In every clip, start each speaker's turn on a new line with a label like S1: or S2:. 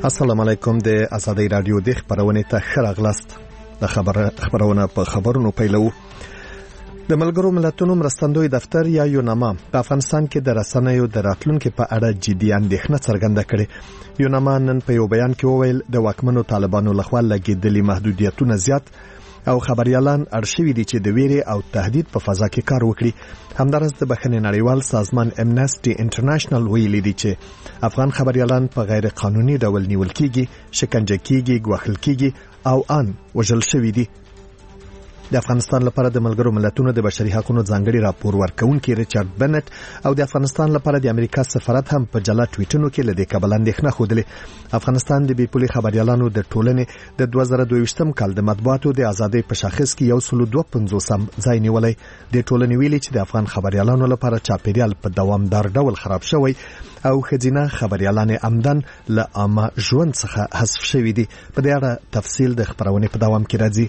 S1: السلام علیکم. د آزادۍ رادیو د خبرونې ته ښه راغلاست. د خبرونه په خبرونو پیلو. د ملګرو ملتونو مرستندوی دفتر یا یوناما په افغانستان کې د رسنیو د راتلونکو په اړه جدي اندېښنه څرګنده کړې. یوناما نن په یو بیان کې وویل د واکمنو طالبانو لخوا لګیدلي محدودیتونه زیات او خبريالان ارشیوي دي چې د ویري او تهدید په فضا کې کار وکړي. همدارس د بخښنې نړیوال سازمان امنسټي انټرنیشنل ویلي دي چې افغان خبريالان په غیر قانوني ډول نیول کیږي، شکنجه کیږي، ګواښل کیږي او ان وژل شوي دي. د افغانستان لپاره د ملګرو ملتونو د بشري حقوقو ځانګړي راپور ورکونکي ریچارډ بنت او د افغانستان لپاره د امریکا سفارت هم په جلا ټویټونو کې لدې کابل اندېښنه خوده. افغانستان د بیپولي خبريالانو د ټولنې د 2022م کال د مطبوعاتو د ازادۍ په شاخص کې 152 ځای نیولای. د ټولنې ویلي چې د افغان خبريالانو لپاره چاپیریال په دوامدار ډول خراب شوی او خزینه خبريالان عمدن له عامه ژوند څخه حذف شوي دي. په دې اړه تفصیل د خبرونه په دوام کې راځي.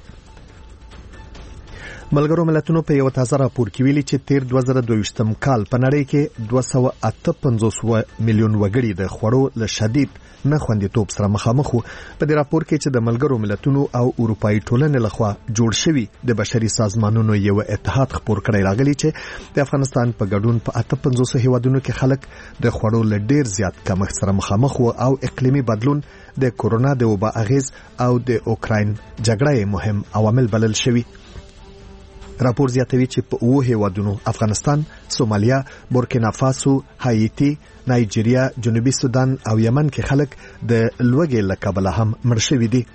S1: ملګرو ملتونو په یو تازه راپور کې ویلي چې تیر 2022م کال په نړۍ کې 258 میلیون وګړي د خوړو له شدید نه خوندیتوب سره مخامخ وو. په دې راپور کې چې د ملګرو ملتونو او اروپאי ټولنې لخوا جوړ شوی د بشري سازمانونو یو اتحاد خبر کړی راغلی چې د افغانستان په ګډون په 58 هیوادونو کې خلک د خوړو له ډیر زیات کمښت سره مخامخ وو او اقلیمي بدلون د کورونا د وبا اغیز او د اوکراین جګړې مهم عوامل بلل شوی. راپور زیاتوي چې په 9 هیوادونو افغانستان، سومالیا، بورکینا فاسو، هایتی، نایجیریا، جنوبي سودان او یمن کې خلک د لوږې له کبله هم مړ شوي دي.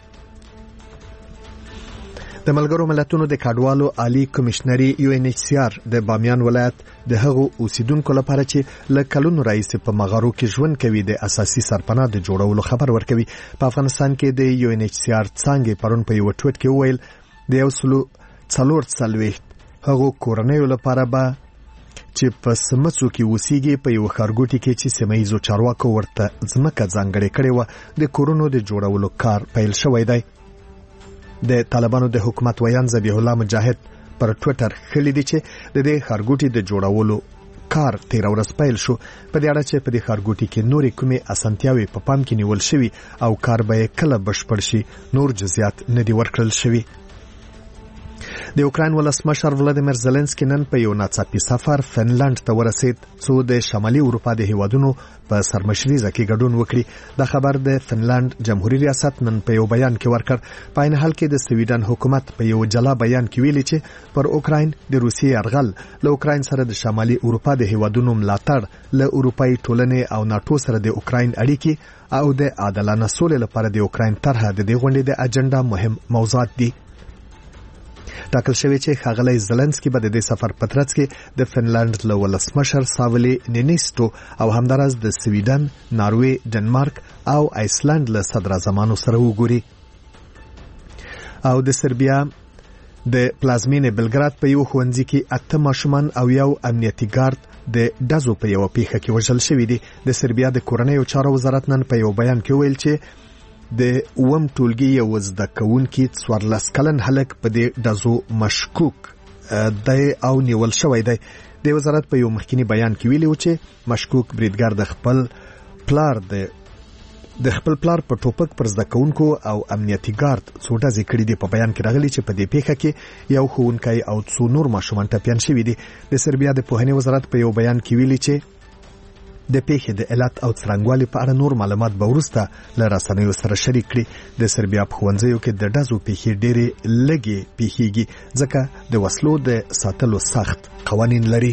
S1: د ملګرو ملتونو د کډوالو عالی کمشنري UNHCR د بامیان ولایت د هغو اوسیدونکو لپاره چې له کلونو راځي په مغارو کې ژوند کوي د اساسي سرپناه د جوړولو خبر ورکوي. په افغانستان کې د UNHCR څنګه پرون په یو ټویټ کې ویل د 440 هغه کورنیو لپاره به چې په سمڅو کې وسیږي په یو خارګوټي کې چې سیمایي چارواکو ورته ځمکه ځانګړې کړې و د کورونو د جوړولو کار پیل شوی دی. د طالبانو د حکومت ویان ذبیح الله مجاهد پر ټویټر خلي دي چې د دې خارګوټي د جوړولو کار 13 ورځ پیل شو. په دې اړه چې په دې خارګوټي کې نورې کومې اسانتیاوي په پام کې نیول شوی او کار به کله بشپړ شي نور جزئیات نه دي ورکړل شوی. د اوکراین ولسمشر ولادیمیر زيلنسکي نن په یو ناڅاپي سفر فنلند ته ورسید څو د شمالي اروپا د هیوادونو په سرمشريزه کې ګډون وکړي. د خبر د فنلند جمهوریت ریاست نن په یو بیان کې ورکړ. په عین حال کې د سویډن حکومت په یو جلا بیان کې ویلي چې پر اوکراین د روسیې یرغل له اوکراین سره د شمالي اروپا د هیوادونو ملاتړ له اروپאי ټولنې او ناتو سره د اوکراین اړیکې او د عادلانه سولې لپاره د اوکراین طرحه د دې غونډې د اجنډا مهم موضوعات دي. ټاکل شوی چې ښاغلی زيلنسکي به د دې سفر په ترڅ کې د فنلند له ولسمشر ساولي نینیستو او همدارس د سویډن، ناروې، ډنمارک او آیسلند له صدر اعظمانو سره وګوري. او د سربیا د پلازمینې بلګراد په یو ښوونځي کې 8 ماشومان او یو امنیتي ګارد د ډزو په یو پیښه کې وژل شوي دي. د سربیا د کورنیو چارو وزارت نن په یو بیان کې ویل چې د اوم ټولګي یو زده کوونکی 14 کلن هلک په دې ډزو مشکوک دی او نیول شوی دی. د وزارت په یو مخکینی بیان کې ویلي و چې مشکوک بریدګر د خپل پلار په ټوپک پر زده کوونکو او امنیتي ګارد څو ډزې کړې دي. په بیان کې راغلي چې په دې پیښه کې یو ښوونکی او څو نور ماشومان ټپیان شوي دي. د سربیا د پوهنې وزارت په یو بیان کې ویلي چې د پیښې د علت او څرنګوالي په اړه نور معلومات به وروسته له رسنیو سره شریک کړي. د سربیا په ښوونځیو کې د ډزو پیښې ډېرې لږې پیښیږي ځکه د وسلو د ساتلو سخت قوانین لري.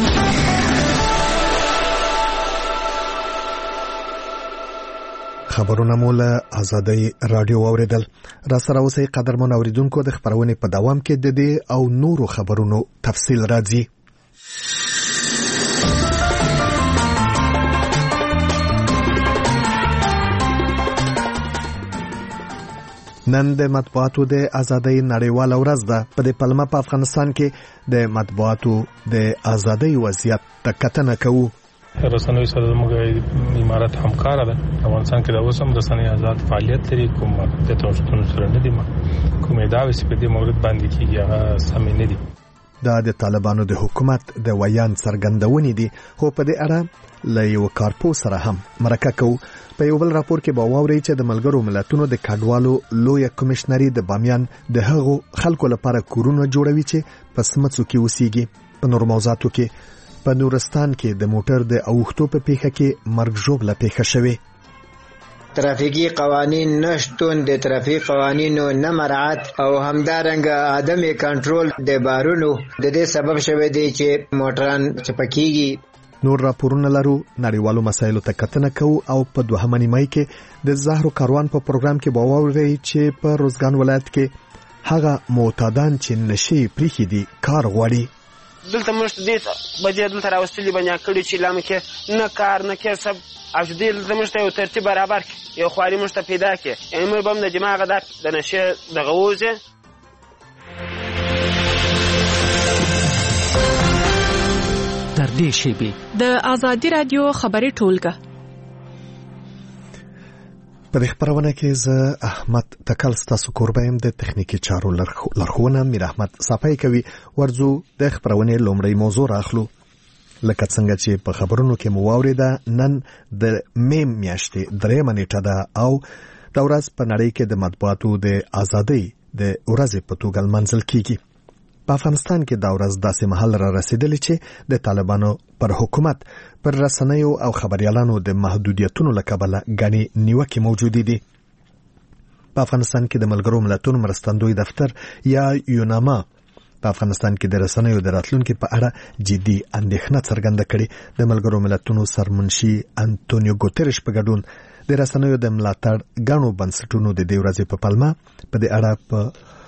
S1: خبرونه مو له آزادۍ رادیو اوریدل. را سره اوسئ قدرمن اوریدونکو. د خبرونې په دوام کې د دې او نورو خبرونو تفصیل راځي. نن د مطبوعاتو د ازادۍ نړیواله ورځ ده. په دې پلمه په افغانستان کې د مطبوعاتو د ازادۍ وضعیت ته کتنه کوو.
S2: رسنوي سره موږ امارات همکار ده. افغانستان کې د اوسم رسنۍ آزاد فعالیت لري. کوم د توشتون سره نه دي کوم ادعاوې چې په دې مورد باندې کیږي هغه سم نه دي.
S1: دا د طالبانو د حکومت د ویان څرګندونې دي، خو په دې اړه له یو کارپو سره هم مرکه کوو. په یو بل راپور کې به واورئ چې د ملګرو ملتونو د کډوالو لویه کمشنري د بامیان د هغو خلکو لپاره کورونه جوړوي چې په سمڅو کې اوسېږي. په نور موضوعاتو کې په نورستان کې د موټر د اوښتو په پیښه کې مرګ ژوبله پیښه شوې.
S3: ترافیکی قوانین نشتون، د ترافیک قوانینو نه مراعات او همدارنګه عدم کنټرول د بارونو د دې سبب شوی دی چې موټران چپکیږي.
S1: نور راپورونه لرو، نړیوالو مسایلو ته کتنه کوو او په دوهمه نیمه کې د زهرو کاروان په پروګرام کې به واورئ چې په روزګان ولایت کې هغه معتادان چې نشي پریښي دي کار غواړي.
S4: دلته موږ دې بجې دلته راوستلي بنیا کړي چې لامه کې نه کار نه کسب او دې دلته موږ ته یو ترتیب برابر کړي، یو خواري موږ ته پیدا کړي، یعنې موږ به هم د دماغه د نشې دغه ووځي.
S5: تر دې شیبې د آزادي رادیو خبري ټولګه
S1: په دې خبرونه کې زه احمد تکل ستاسو کوربه يم. د تخنیکی چارو لارښوونه میر احمد صافی کوي. ورځو د خبرونه لومړی موضوع راخلو. لکه څنګه چې په خبرونو کې مو واوریده، نن د مې میاشتې 3 نیټه ده او د ورځ په نړۍ کې د مطبوعاتو د ازادۍ د ورځې په توګه لمانځل کیږي. په افغانستان کې دا ورځ داسې مهال را رسیدلی چې د طالبانو پر حکومت پر رسنیو او خبريالانو د محدودیتونو له کبله غني نیوکې موجودې دي. په افغانستان کې د ملګرو ملتونو مرستندوی دفتر یا یوناما په افغانستان کې د رسنیو د راتلونکو په اړه جدي اندېښنه څرګنده کړې. د ملګرو ملتونو سرمنشي انټونیو ګوتریش په ګډون د رسنیو د ملاتړ غاڼو بنسټونو د دې ورځې په پلمه په دې اړه په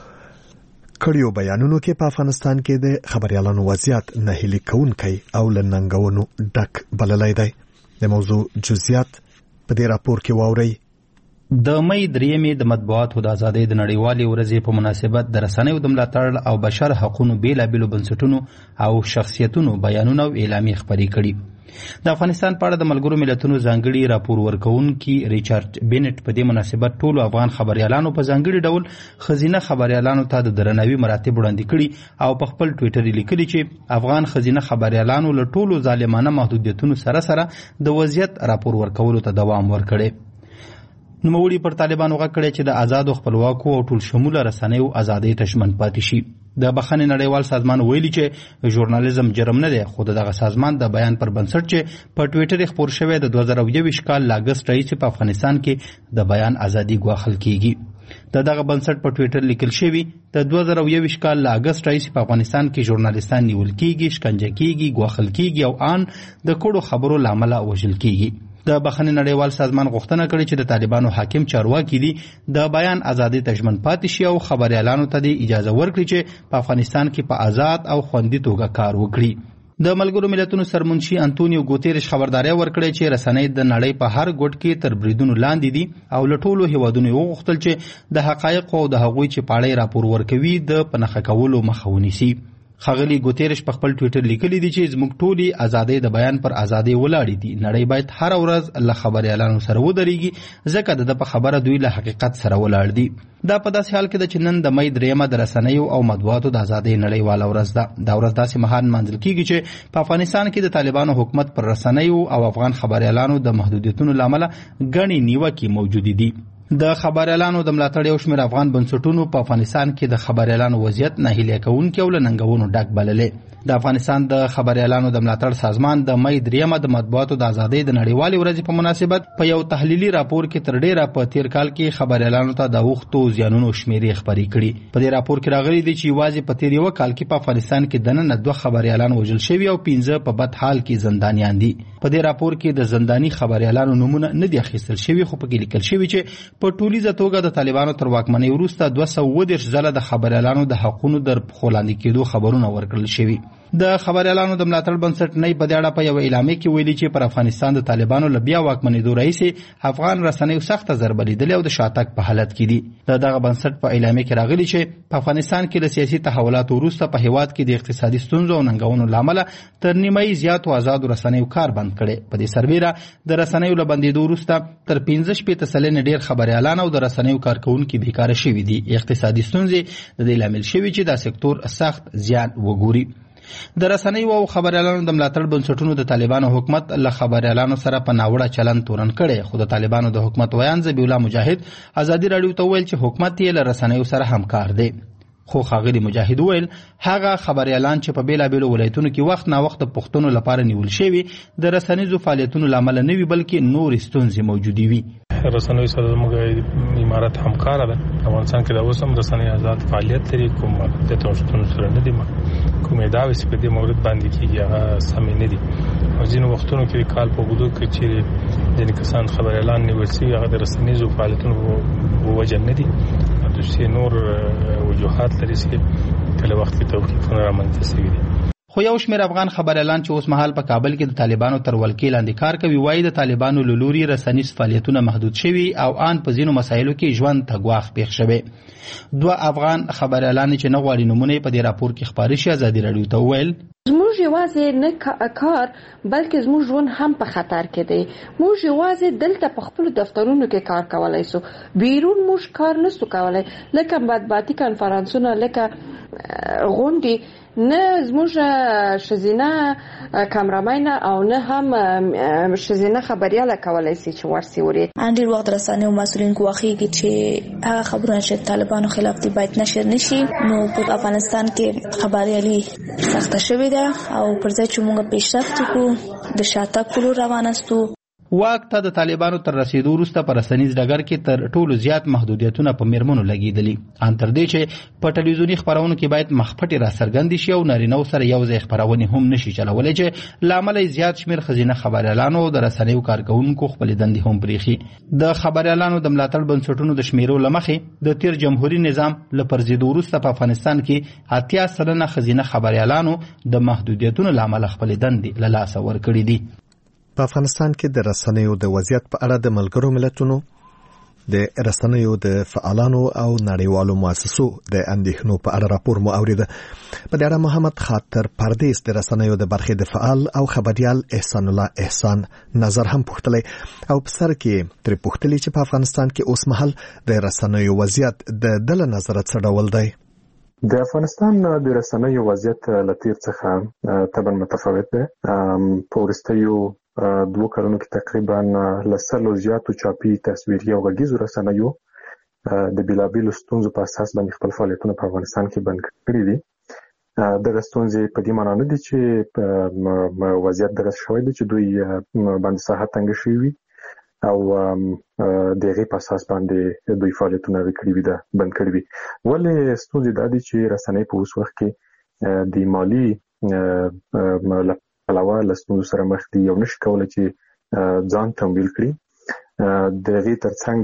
S1: کړیو بیانونو کې په افغانستان کې د خبريالانو وضعیت نهیلي کوونکی او لننګونو ډک بللی دی. د موضوع جزئیات په دې راپور کې واورئ.
S6: د مې 3 د مطبوعاتو د ازادۍ د نړیوالې ورځې په مناسبت د رسنیو د ملاتړ او بشر حقوقو بیلابېلو بنسټونو او شخصیتونو بیانونه او اعلامیې خپرې کړي. د افغانستان په اړه د ملګرو ملتونو ځانګړي راپور ورکوونکي ریچارډ بینټ په دې مناسبت ټولو افغان خبريالانو په ځانګړي ډول خزینه خبريالانو ته د درناوي مراتب وړاندې کړي او په خپل ټویټر لیکلي چې افغان خزینه خبريالانو له ټولو ظالمانه محدودیتونو سره د وضعیت راپور ورکولو ته دوام ورکړي. نوموړي پر طالبانو غږ کړی چې د آزادو خپلواکو او ټول شموله رسنیو ازادۍ ته ژمن پاتې شي. د بخښنې نړیوال سازمان ویلي چې ژورنالیزم جرم نه دی، خو دغه سازمان د بیان پر بنسټ چې په ټویټر خپور شوی د 2021 کال اگست راهیسې په افغانستان کې د بیان ازادي ګواښل کیږي. دغه بنسټ په ټویټر لیکل شوی د 2021 کال اگست راهیسې په افغانستان کې ژورنالیستان نیول کیږي، شکنجه کیږي، ګواښل کیږي او ان د کړو خبرو لامل وژل کیږي. د بخښنې نړیوال سازمان غوښتنه کړې چې د طالبانو حاکم چارواکي دي د بیان ازادۍ ته ژمن پاتې شي او خبريالانو ته د اجازه ورکړي چې په افغانستان کې په آزاد او خوندي توګه کار وکړي. د ملګرو ملتونو سرمنشي انټونیو ګوتریش خبرداري ورکړې چې رسنۍ د نړۍ په هر ګوټ کې تر بریدونو لاندې دي او له ټولو هیوادونو وغوښتل چې د حقایقو او د هغوی چې پاړې راپور ورکوي د پنهخه کولو مخه ونیسي. خاغلی ګوتریش په خپل ټویټر لیکلی دی چې زموږ ټولي ازادۍ د بیان پر ازادۍ ولاړې دي. نړۍ باید هر ورځ له خبريالانو سره ودرېږي ځکه د په خبره دوی له حقیقت سره ولاړ دي. دا په داسې حال کې ده چې نن د مې 3 د رسنیو او مطبوعاتو د ازادۍ نړیواله ورځ ده. دا ورځ داسې مهال منځل کیږي چې په افغانستان کې د طالبانو حکومت پر رسنیو او افغان خبريالانو د محدودیتونو لامل غني نیوکې موجود دي. د خبريالانو د ملاتړ یو شمېر افغان بنسټونو په افغانستان کې د خبريالانو وضعیت نهیلي کوونکي او لننګونو ډک بللې. د افغانستان د خبريالانو د ملاتړ سازمان د مې 3 د مطبوعاتو د ازادۍ د نړیوالې ورځې په مناسبت په یو تحلیلي راپور کې تر ډیره په تیر کال کې خبريالانو ته د وختو زیانونو شمیرې خبرې کړي. په دې راپور کې راغلي دي چې واځي په تیر یو کال کې په افغانستان کې دننه 2 خبريالان وژل شوي او 15 په بد حال کې زندانیان دي. په دې راپور کې د زنداني خبريالانو نمونه نه دي اخیستل شوي، خو په کې لیکل شوی چې په ټولیزه توګه د طالبانو تر واکمنۍ وروسته 210 ځله د خبريالانو د حقوقو در خلاندې کېدو خبرونه ورکړل شوي. د خبريالانو د ملاتړ بنسټ نه په دې اړه په یو اعلامیه کې ویلي چې پر افغانستان د طالبانو له بیا واکمنېدو راهیسې افغان رسنیو سخته ضربه لیدلې او د شاتګ په حالت کې دي. دغه بنسټ په اعلامیه کې راغلي چې په افغانستان کې له سیاسي تحولاتو وروسته په هیواد کې د اقتصادي ستونزو او ننګونو له امله تر نیمایي زیاتو آزادو رسنیو کار بند کړي. په دې سربېره د رسنیو له بندېدو وروسته تر 15 سلنه ډېر خبريالان او د رسنیو کارکونکي بیکاره شوي دي. اقتصادي ستونزې د دې لامل شوي چې دا سکتور سخت زیان وګوري. د رسنیو او خبريالانو د ملاتړ بنسټونو د طالبانو حکومت له خبريالانو سره په ناوړه چلند تورن کړي. خو د طالبانو د حکومت ویان ذبیح الله مجاهد ازادي رادیو ته ویل چې حکومت یې له رسنیو سره همکار دی. خو ښاغلي مجاهد ویل هغه خبريالان چې په بیلابیلو ولایتونو کې وخت نا وخت پښتنو لپاره نیول شوي د رسنیزو فعالیتونو لامل نه وي بلکې نور ستونزې موجودې وي.
S2: رسنوي سره زموږ امارت همکار ده. افغانستان کې د اوس هم رسنۍ آزاد فعالیت لري. کوم د توشتون سره نه دي کوم ادعاوې چې په دې مورد باندې کېږي هغه سمې نه دي. ځینو وختونو کې کال په اوږدو کې چې ځینې کسان خبريالان نیول شوي هغه د رسنیزو فعالیتونو په وجه نه دي. دوی نور وجوهات لري چې کله وخت کې توقیفونه رامنځته شوي دي.
S6: خو یو شمېر افغان خبريالان چې اوس مهال په کابل کې د طالبانو تر ولکې لاندې کار کوي وایي د طالبانو له لوري رسنیز فعالیتونه محدود شوي او آن په ځینو مسایلو کې ژوند ته ګواښ پېښ شوی. 2 افغان خبريالان چې نه غواړي نومونه په دې راپور کې خپاره شي ازادي رادیو ته وویل
S7: زموږ یوازې نه کار بلکې زموږ ژوند هم په خطر کې دی. موږ یوازې دلته په خپل دفترونو کې کار کولای سو، بیرون موږ کار نسو کولای، لکه مطبوعاتي کانفرنسونه، لکه غونډې. نه زموږ ښځینه کامرامینه او نه هم ښځینه خبرياله کولای شي چې ورسي وري.
S8: ډېر وخت رسنیو مسؤلین ګواښي چې هغه خبرونه چې طالبانو خلاف دي باید نشر نشي. نو په افغانستان کې خبريالي سخته شوې ده او پر ځای چې موږ پیشرفت وکړو د شاتګ په لور روان استو.
S6: واک ته د طالبانو تر رسیدو وروسته په رسنیز ډګر کې تر ټولو زیات محدودیتونه په میرمنو لګېدلي. ان تر دې چې په ټلویزیوني خپرونو کې باید مخپټې راڅرګندې شي او نارینهو سره یو ځای خپرونې هم نشي چلولی چې له امله زیات شمېر ښځینه خبريالانو او د رسنیو کارکوونکو خپلې دندې هم پرېښي. د خبريالانو د ملاتړ بنسټونو د شمیرو له مخې د تیر جمهوري نظام له پرځېدو وروسته په افغانستان کې 80 سلنه ښځینه خبريالانو د محدودیتونو له امله خپلې دندې له لاسه ورکړې دي.
S1: په افغانستان کې د رسنیو د وضعیت په اړه د ملګرو ملتونو د رسنیو د فعالانو او نړیوالو مؤسسو د اندېښنو په اړه راپور مو اوریده. په دې اړه محمد خاطر پردیس د رسنیو د برخې د فعال او خبريال احسان الله احسان نظر هم پوښتلی او په سر کې تر پوښتلی چې په افغانستان کې اوس مهال د رسنیو وضعیت د دل نظر څه ډول دی.
S9: د افغانستان د رسنیو وضعیت له تیر څخه طبعا متفاوت دی. په وروستیو 2 کلونو کې تقریبا له 100 زیاتو چاپي تصویري او غږیزو رسنیو د بیلابیلو ستونزو په اساس باندې خپل فعالیتونه په افغانستان کې بند کړي دي. دغه ستونزې په دې معنی نه دي چې وضعیت دغه شوی دی چې دوی باندې ساحه تنګ شوی وي او د هغې په اساس باندې دوی فعالیتونه کړي وي بند کړي وي. ولې ستونزې دا دي چې رسنۍ په اوس وخت کې د مالي علاوه له ستونزو سره مخ دي او نشي کولی چې ځان تمویل کړي. د هغې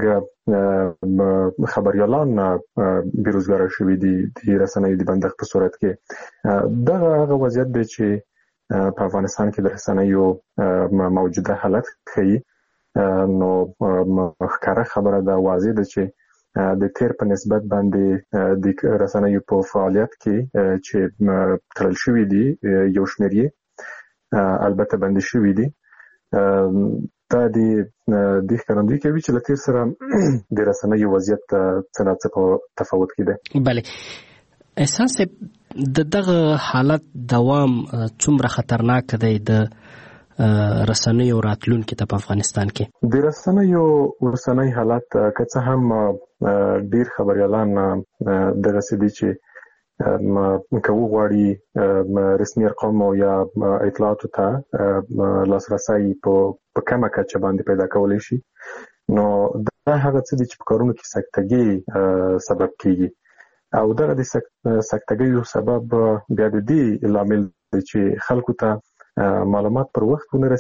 S9: ترڅنګ خبريالان بېروزګاره شوي دي د رسنیو د بندښت په صورت کې. دغه هغه وضعیت دی چې په افغانستان کې د رسنیو موجوده حالت ښیي. نو ښکاره خبره ده، واضح ده چې د تیر په نسبت باندې د رسنیو په فعالیت کې چې تړل شوي دي یو شمېر یې البته بندي شوي دي. دا د ښکارندویي کوي چې له تیر سره د رسنیو وضعیت څه نه څه په تفاوت کې دی.
S10: بله احسان صاحب د دغه حالت دوام څومره خطرناک دی د رسنیو راتلونکي ته په افغانستان کې؟
S9: د رسنیو اوسنی حالت که څه هم ډیر خبريالان دغسې دي چې که وغواړي رسمي ارقام یا اطلاعاتو ته لاسرسی په کمه کچه باندې پیدا کولی شي. نو دا هغه څه دي چې په کارونو کې سکتګي سبب کیږي او دغه د سکتګیو سبب بیا د دې لامل دی چې خلکو ته معلومات پر وخت ونه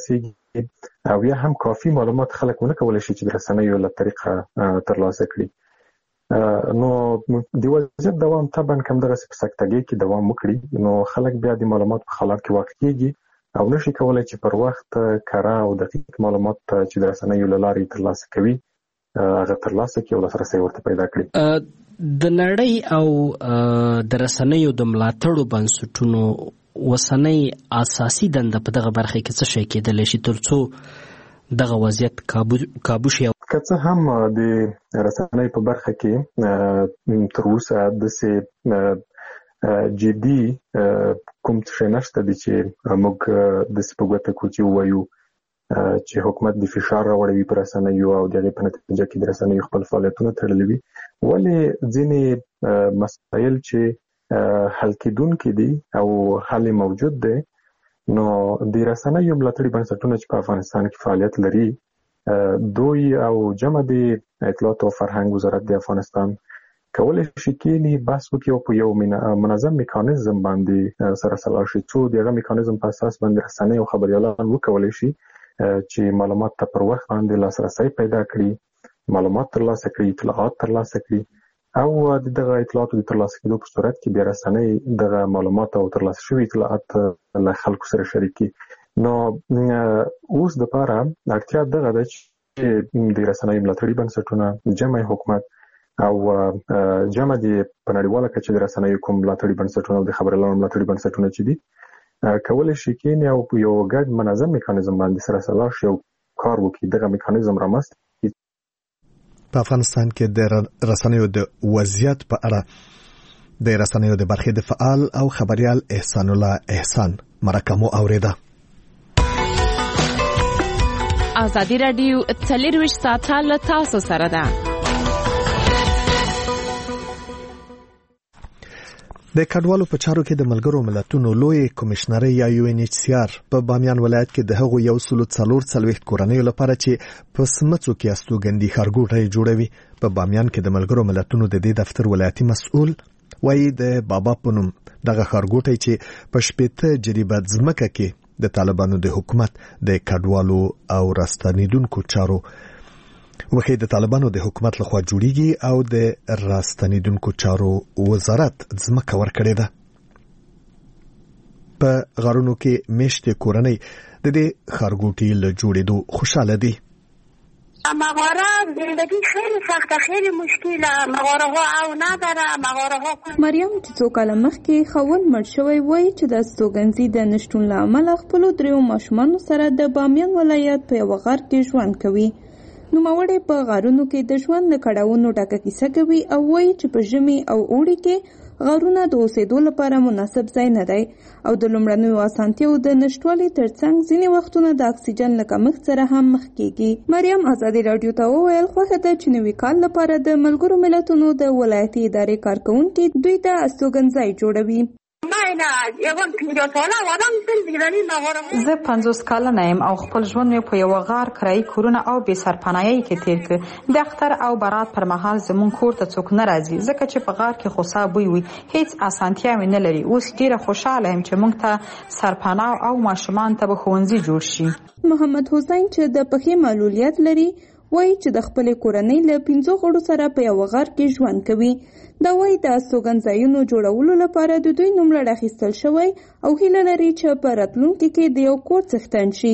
S9: رسیږي او یا هم کافي معلومات خلک ونه کولی شي چې د رسنیو له طریقه ترلاسه کړي. نو د وضعیت دوام طبعا کوم دغه سکتګي کې دوام وکړي نو خلک بیا د معلومات په خلاف کې واقع کیږي او نشي کولای چې پر وخت کره او دقیق معلومات چې د رسنیو له لارې ترلاسه کوي هغه ترلاسه کوي او لاسرسي ورته پیدا کړي.
S10: د نړۍ او د رسنیو د ملاتړو بنسټونو وسنۍ اساسي دنده په دغه برخه کې څه شي کېدلی شي ترڅو دغه وضعیت کابو شي؟
S9: که څه هم د رسنیو په برخه کې تر اوسه داسې جدي کوم څه نشته دي چې موږ د سپوږته کوچی وایو چې حکومت د فشار راوړي پر رسنیو او دغه په نتیجه کې د رسنیو خپل فعالیتونه تړلي وي ولې ځینې مسایل چې حل کېدونکي دي او حل موجود دی نو د رسنیو ملاتړي بنسټونه چې په افغانستان کې فعالیت لري دوی او جمع د اطلاعات او فرهنګ وزارت د افغانستان کولای شي کې بحث وکړي او په یو منظم میکانیزم باندې سره سلا شي څو دغه میکانیزم په اساس باندې رسنۍ او خبريالان وکولای شي چې معلومات ته پر وخت باندې لاسرسي پیدا کړي معلومات ترلاسه کړي اطلاعات ترلاسه کړي او دغه اطلاعات د ترلاسه کېدو په صورت کې بیا رسنۍ دغه معلومات او ترلاسه شوی اطلاعات له خلکو سره شریکي نو اوس د لپاره اړتیا دغه ده چې د رسنۍ ملاتړي بنسټونه جمع حکومت او جمع دي په نړیواله کچه د رسنیو کوم ملاتړي بنسټونه او د خبريالانو ملاتړي بنسټونه چې دي کولای شي کې او په یو ګډ منظم میکانیزم باندې سره سلا شي او کار وکړي دغه میکانیزم رامنځته
S1: په افغانستان کې د رسنیو د وضعیت په اړه د رسنیو د برخې د فعال او خبريال احسان الله احسان مرکه مو اوریده.
S5: ازادي رادیو 24 ساعته له تاسو سره ده.
S1: د کډوالو په چارو کې د ملګرو ملتونو لوی کمشنري یا UNHCR په بامیان ولایت کې د هغو 140 کورنیو لپاره چې په سمڅو کې استوګندي خارګوټي جوړوي په بامیان کې د ملګرو ملتونو د دې دفتر ولایتي مسؤل وایي د بابا پونم دغه خارګوټي چې په شپېته جریبه ځمکه کې د طالبانو د حکومت د کډوالو او راستنیدونکو چارو وخی د طالبانو د حکومت لخوا جوړیږي او د راستنیدونکو چارو وزارت ځمکه ورکړې ده. په غارونو کې میشتې کورنۍ د دې خارګوټي له جوړېدو خوشاله دي.
S11: مغاره زندگی خیلی سخته خیلی مشکله مغاره ها او نداره مغاره ها
S12: مریم چې څو کاله مخکې خاوند مړ شوی وای چې د استوګنځي د نشټون له امله خپلو 3 ماشومانو سره د بامیان ولایت په یو غار کې ژوند کوي. نوموړی په غارونو کې د ژوند له کړاوونو ډکه کیسه کوي او وایي چې په ژمي او اوړي کې غارونه د اوسېدو لپاره مناسب ځای نه دی او د لومړنیو اسانتیاو د نشټوالي ترڅنګ ځینې وختونه د اکسیجن له کمښت سره هم مخ کیږي. مریم ازادي رادیو ته وویل خوښه ده چې نوي کال لپاره د ملګرو ملتونو د ولایتي ادارې کارکونکي دوی ته استوګنځای جوړوي.
S13: زه 50 کلنه یم او خپل ژوند مې په یو غار کرایي کورونه او بې سرپناهي کې تیر کړ. د اختر او برات پر مهال زموږ کور ته څوک نه راځي ځکه چې په غار کې خوسا بوی وي هیڅ اسانتیا مې نه لري. اوس ډیره خوشاله یم چې موږ ته سرپناه او ماشومان ته به ښوونځي جوړ شي.
S12: محمد حسین چې د پخې معلولیت لري وایي چې د خپلې کورنۍ له 15 غړو سره په یو غار کې ژوند کوي. دا وایي د استوګنځایونو جوړولو لپاره د دوی نوملړ اخیستل شوی او هیله لري چې په راتلونکي کې د یو کور څښتن شي.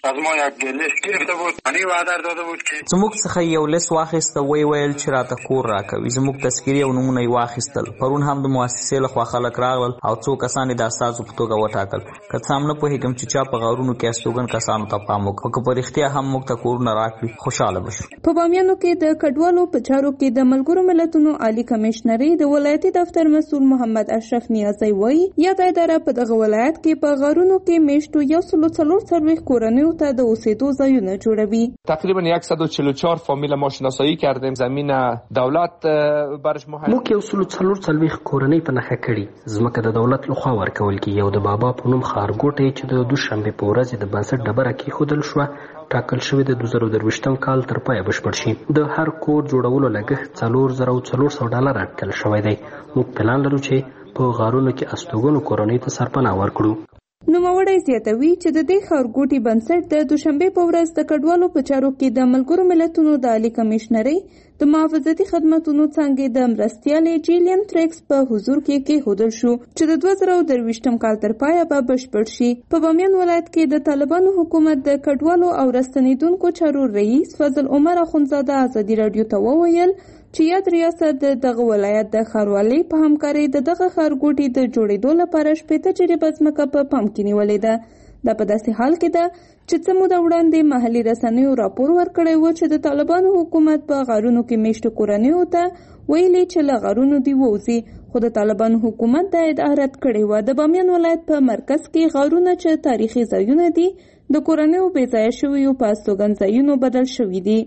S14: زموږ څخه یو لیست واخیسته ویل چې راته کور راکوي. زموږ تذکیرې او نومونه یې واخیستل. پرون هم د مؤسسې لخوا خلک راغلل او څو کسان یې د استازو په توګه وټاکل. که څه هم نه پوهېږم چې چا په غارونو کې استوګن کسانو ته پام وکړو که په رښتیا هم موږ ته کورونه راکړي خوشحاله بشو.
S12: په بامیانو کې د کډوالو په چارو کې د ملګرو ملتونو عالی کمشنر د ولایتي دفتر مسؤل محمد اشرف نیازی وایي یاده اداره په دغه ولایت کې په غارونو کې میشتو 140 کورنیو ته د اوسېدو ځایونه جوړوي.
S15: تقریبا 144 فامیل ما شناسایی کردیم. زمین دولت برش مهم
S10: موږ 144 کورنۍ په نښه کړي. ځمکه د دولت لخوا ورکول کیږي او د بابا په نوم خارګوټی چې د دوشنبه په ورځ د بنسټ ډبره کېښودل شوه ټاکل شوی د 2023 کال تر پایه بشپړ شي. د هر کور جوړولو لګښت $4400 اټکل شوی دی. موږ پلان لرو چې په غارونو کې استوګنو کورنۍ ته سرپناه ورکړو.
S12: نوموړی زیاتوي چې د دې ښارګوټي بنسټ د دوشنبې په ورځ د کډوالو په چارو کې د ملګرو ملتونو د عالي کمیشنرۍ د محافظتي خدمتونو څانګې د مرستیالې جیلین تریکس په حضور کې کېښودل شو چې د 2023 کال تر پایه به بشپړ شي. په بامیان ولایت کې د طالبانو حکومت د کډوالو او راستنیدونکو چارو رئیس فضل عمر اخونزاده ازادي رادیو ته وویل چې یاد ریاست د دغه ولایت د ښاروالۍ په همکارۍ د دغه ښارګوټي د جوړېدو لپاره 80 جریبه ځمکه په پام کې نیولې ده. دا په داسې حال کې ده چې څه موده وړاندې محلي رسنیو راپور ورکړی و چې د طالبانو حکومت په غارونو کې میشتو کورنیو ته ویلي چې له غارونو دې ووځي، خو د طالبانو حکومت دا ادعا رد کړې وه. د بامیان ولایت په مرکز کې غارونه چې تاریخي ځایونه دي د کورنیو بې ځایه شویو په استوګنځایونو بدل شوي دي.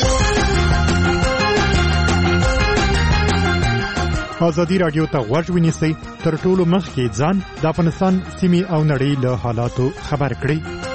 S16: ازادي راډیو ته غوږ ونیسئ، تر ټولو مخکې ځان د افغانستان سیمې او نړۍ له حالاتو خبر کړئ.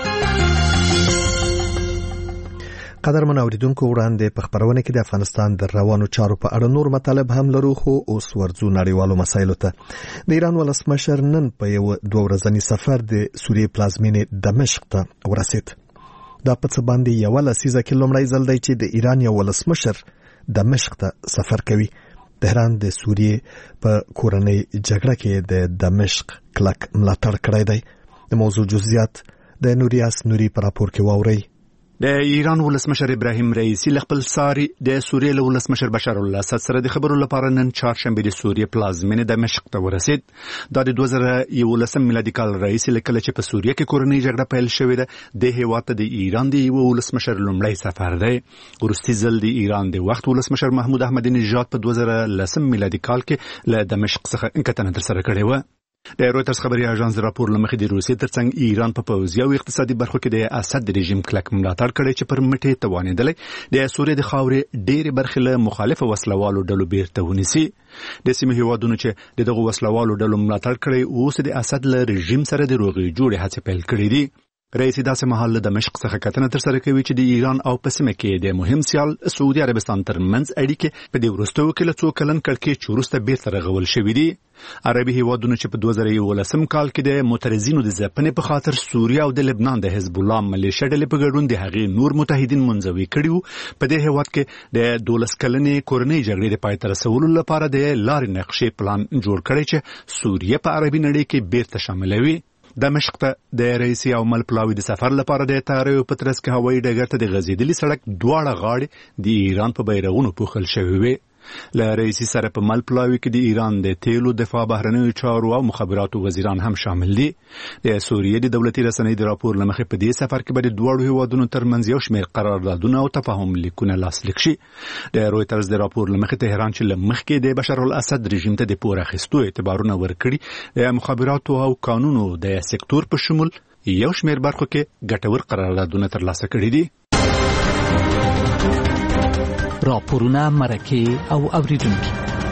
S1: قدرمن اوریدونکو، وړاندې په خبرونه کې د افغانستان د روانو چارو په اړه نور مطالب هم لرو، خو اوس ورځو نړیوالو مسایلو ته. د ایران ولسمشر نن په یو 2 ورځنی سفر د سوریې پلازمینې دمشق ته ورسید. دا په څه باندې یو لسیزه کې لومړی ځل دی چې د ایران یو ولسمشر دمشق ته سفر کوي. تهران د سوریې په کورنۍ جګړه کې د دمشق کلک ملاتړ کړی دی. د موضوع جزئیات د نوریاس نوري په راپور کې واورئ.
S17: د ایران ولسمشر ابراهیم رئیسی له خپل ساري د سوریې له ولسمشر بشار الاسد سره د خبرو لپاره نن چهارشنبه د سوریې پلازمینې دمشق ته ورسید. دا د 2011 میلادي کال رئیسی له کله چې په سوریې کې کورنۍ جګړه پیل شوې ده د هیواد ته د ایران د یو ولسمشر لومړی سفر دی. وروستي ځل د ایران د وخت ولسمشر محمود احمدي نژاد په 2010 میلادي کال کې له دمشق څخه کتنه ترسره کړې وه. د رویټرز خبري اژانس راپور لمخې د روسیې ترڅنګ ایران په پوځي او اقتصادي برخو کې د اسد د رژیم کلک ملاتړ کړی چې پر مټې توانېدلی د سوریې د خاورې ډېرې برخې له مخالفه وسلوالو ډلو بیرته ونیسي. د سیمې هیوادونو چې د دغو وسلوالو ډلو ملاتړ کړی اوس د اسد له رژیم سره د روغې جوړې هڅې پیل کړې دي. رئیس داسې مهال له دمشق څخه کتنه ترسره کوي چې د ایران او په سیمه کې د مهم سیال سعودي عربستان ترمنځ اړیکې په دې وروستیو کې له څو کلن کړکېچ وروسته بیرته رغول شوي دي. عربي هیوادونو چې په 2011 کال کې د معترضینو د ځپنې په خاطر سوریه او د لبنان د حزب الله ملیشیا ډلې په ګډون د هغې نور متحدین منزوي کړي وو. په دې هیواد کې د 12 کلنې کورنۍ جګړې د پای ته رسولو لپاره د لارې نقشې پلان جوړ کړی چې سوریه په عربي نړۍ کې بیرته شاملوي. دمشق ته د رئیسي او مل پلاوي د سفر لپاره د تاریو په ترڅ کې هوایي ډګر ته د غزیدلي سړک دواړه غاړې د ایران په بیرغونو پوښل شوي وي. له رئیسي سره په مل پلاوي کې د ایران د تیلو، دفاع، بهرنیو چارو او مخابراتو وزیران هم شامل دي. د سوریې د دولتي رسنۍ د راپور لمخې په دې سفر کې به د دواړو هیوادونو ترمنځ یو شمېر قراردادونه او تفاهم لیکونه لاسلیک شي. د رویټرز د راپور لمخې تهران چې له مخکې د بشار الاسد رژیم ته د پور اخیستو اعتبارونه ورکړي د مخابراتو او قانونو د سکتور په شمول یو شمېر برخو کې ګټور قراردادونه ترلاسه کړي دي.
S5: راپورونه، مرکې او اوریدونکي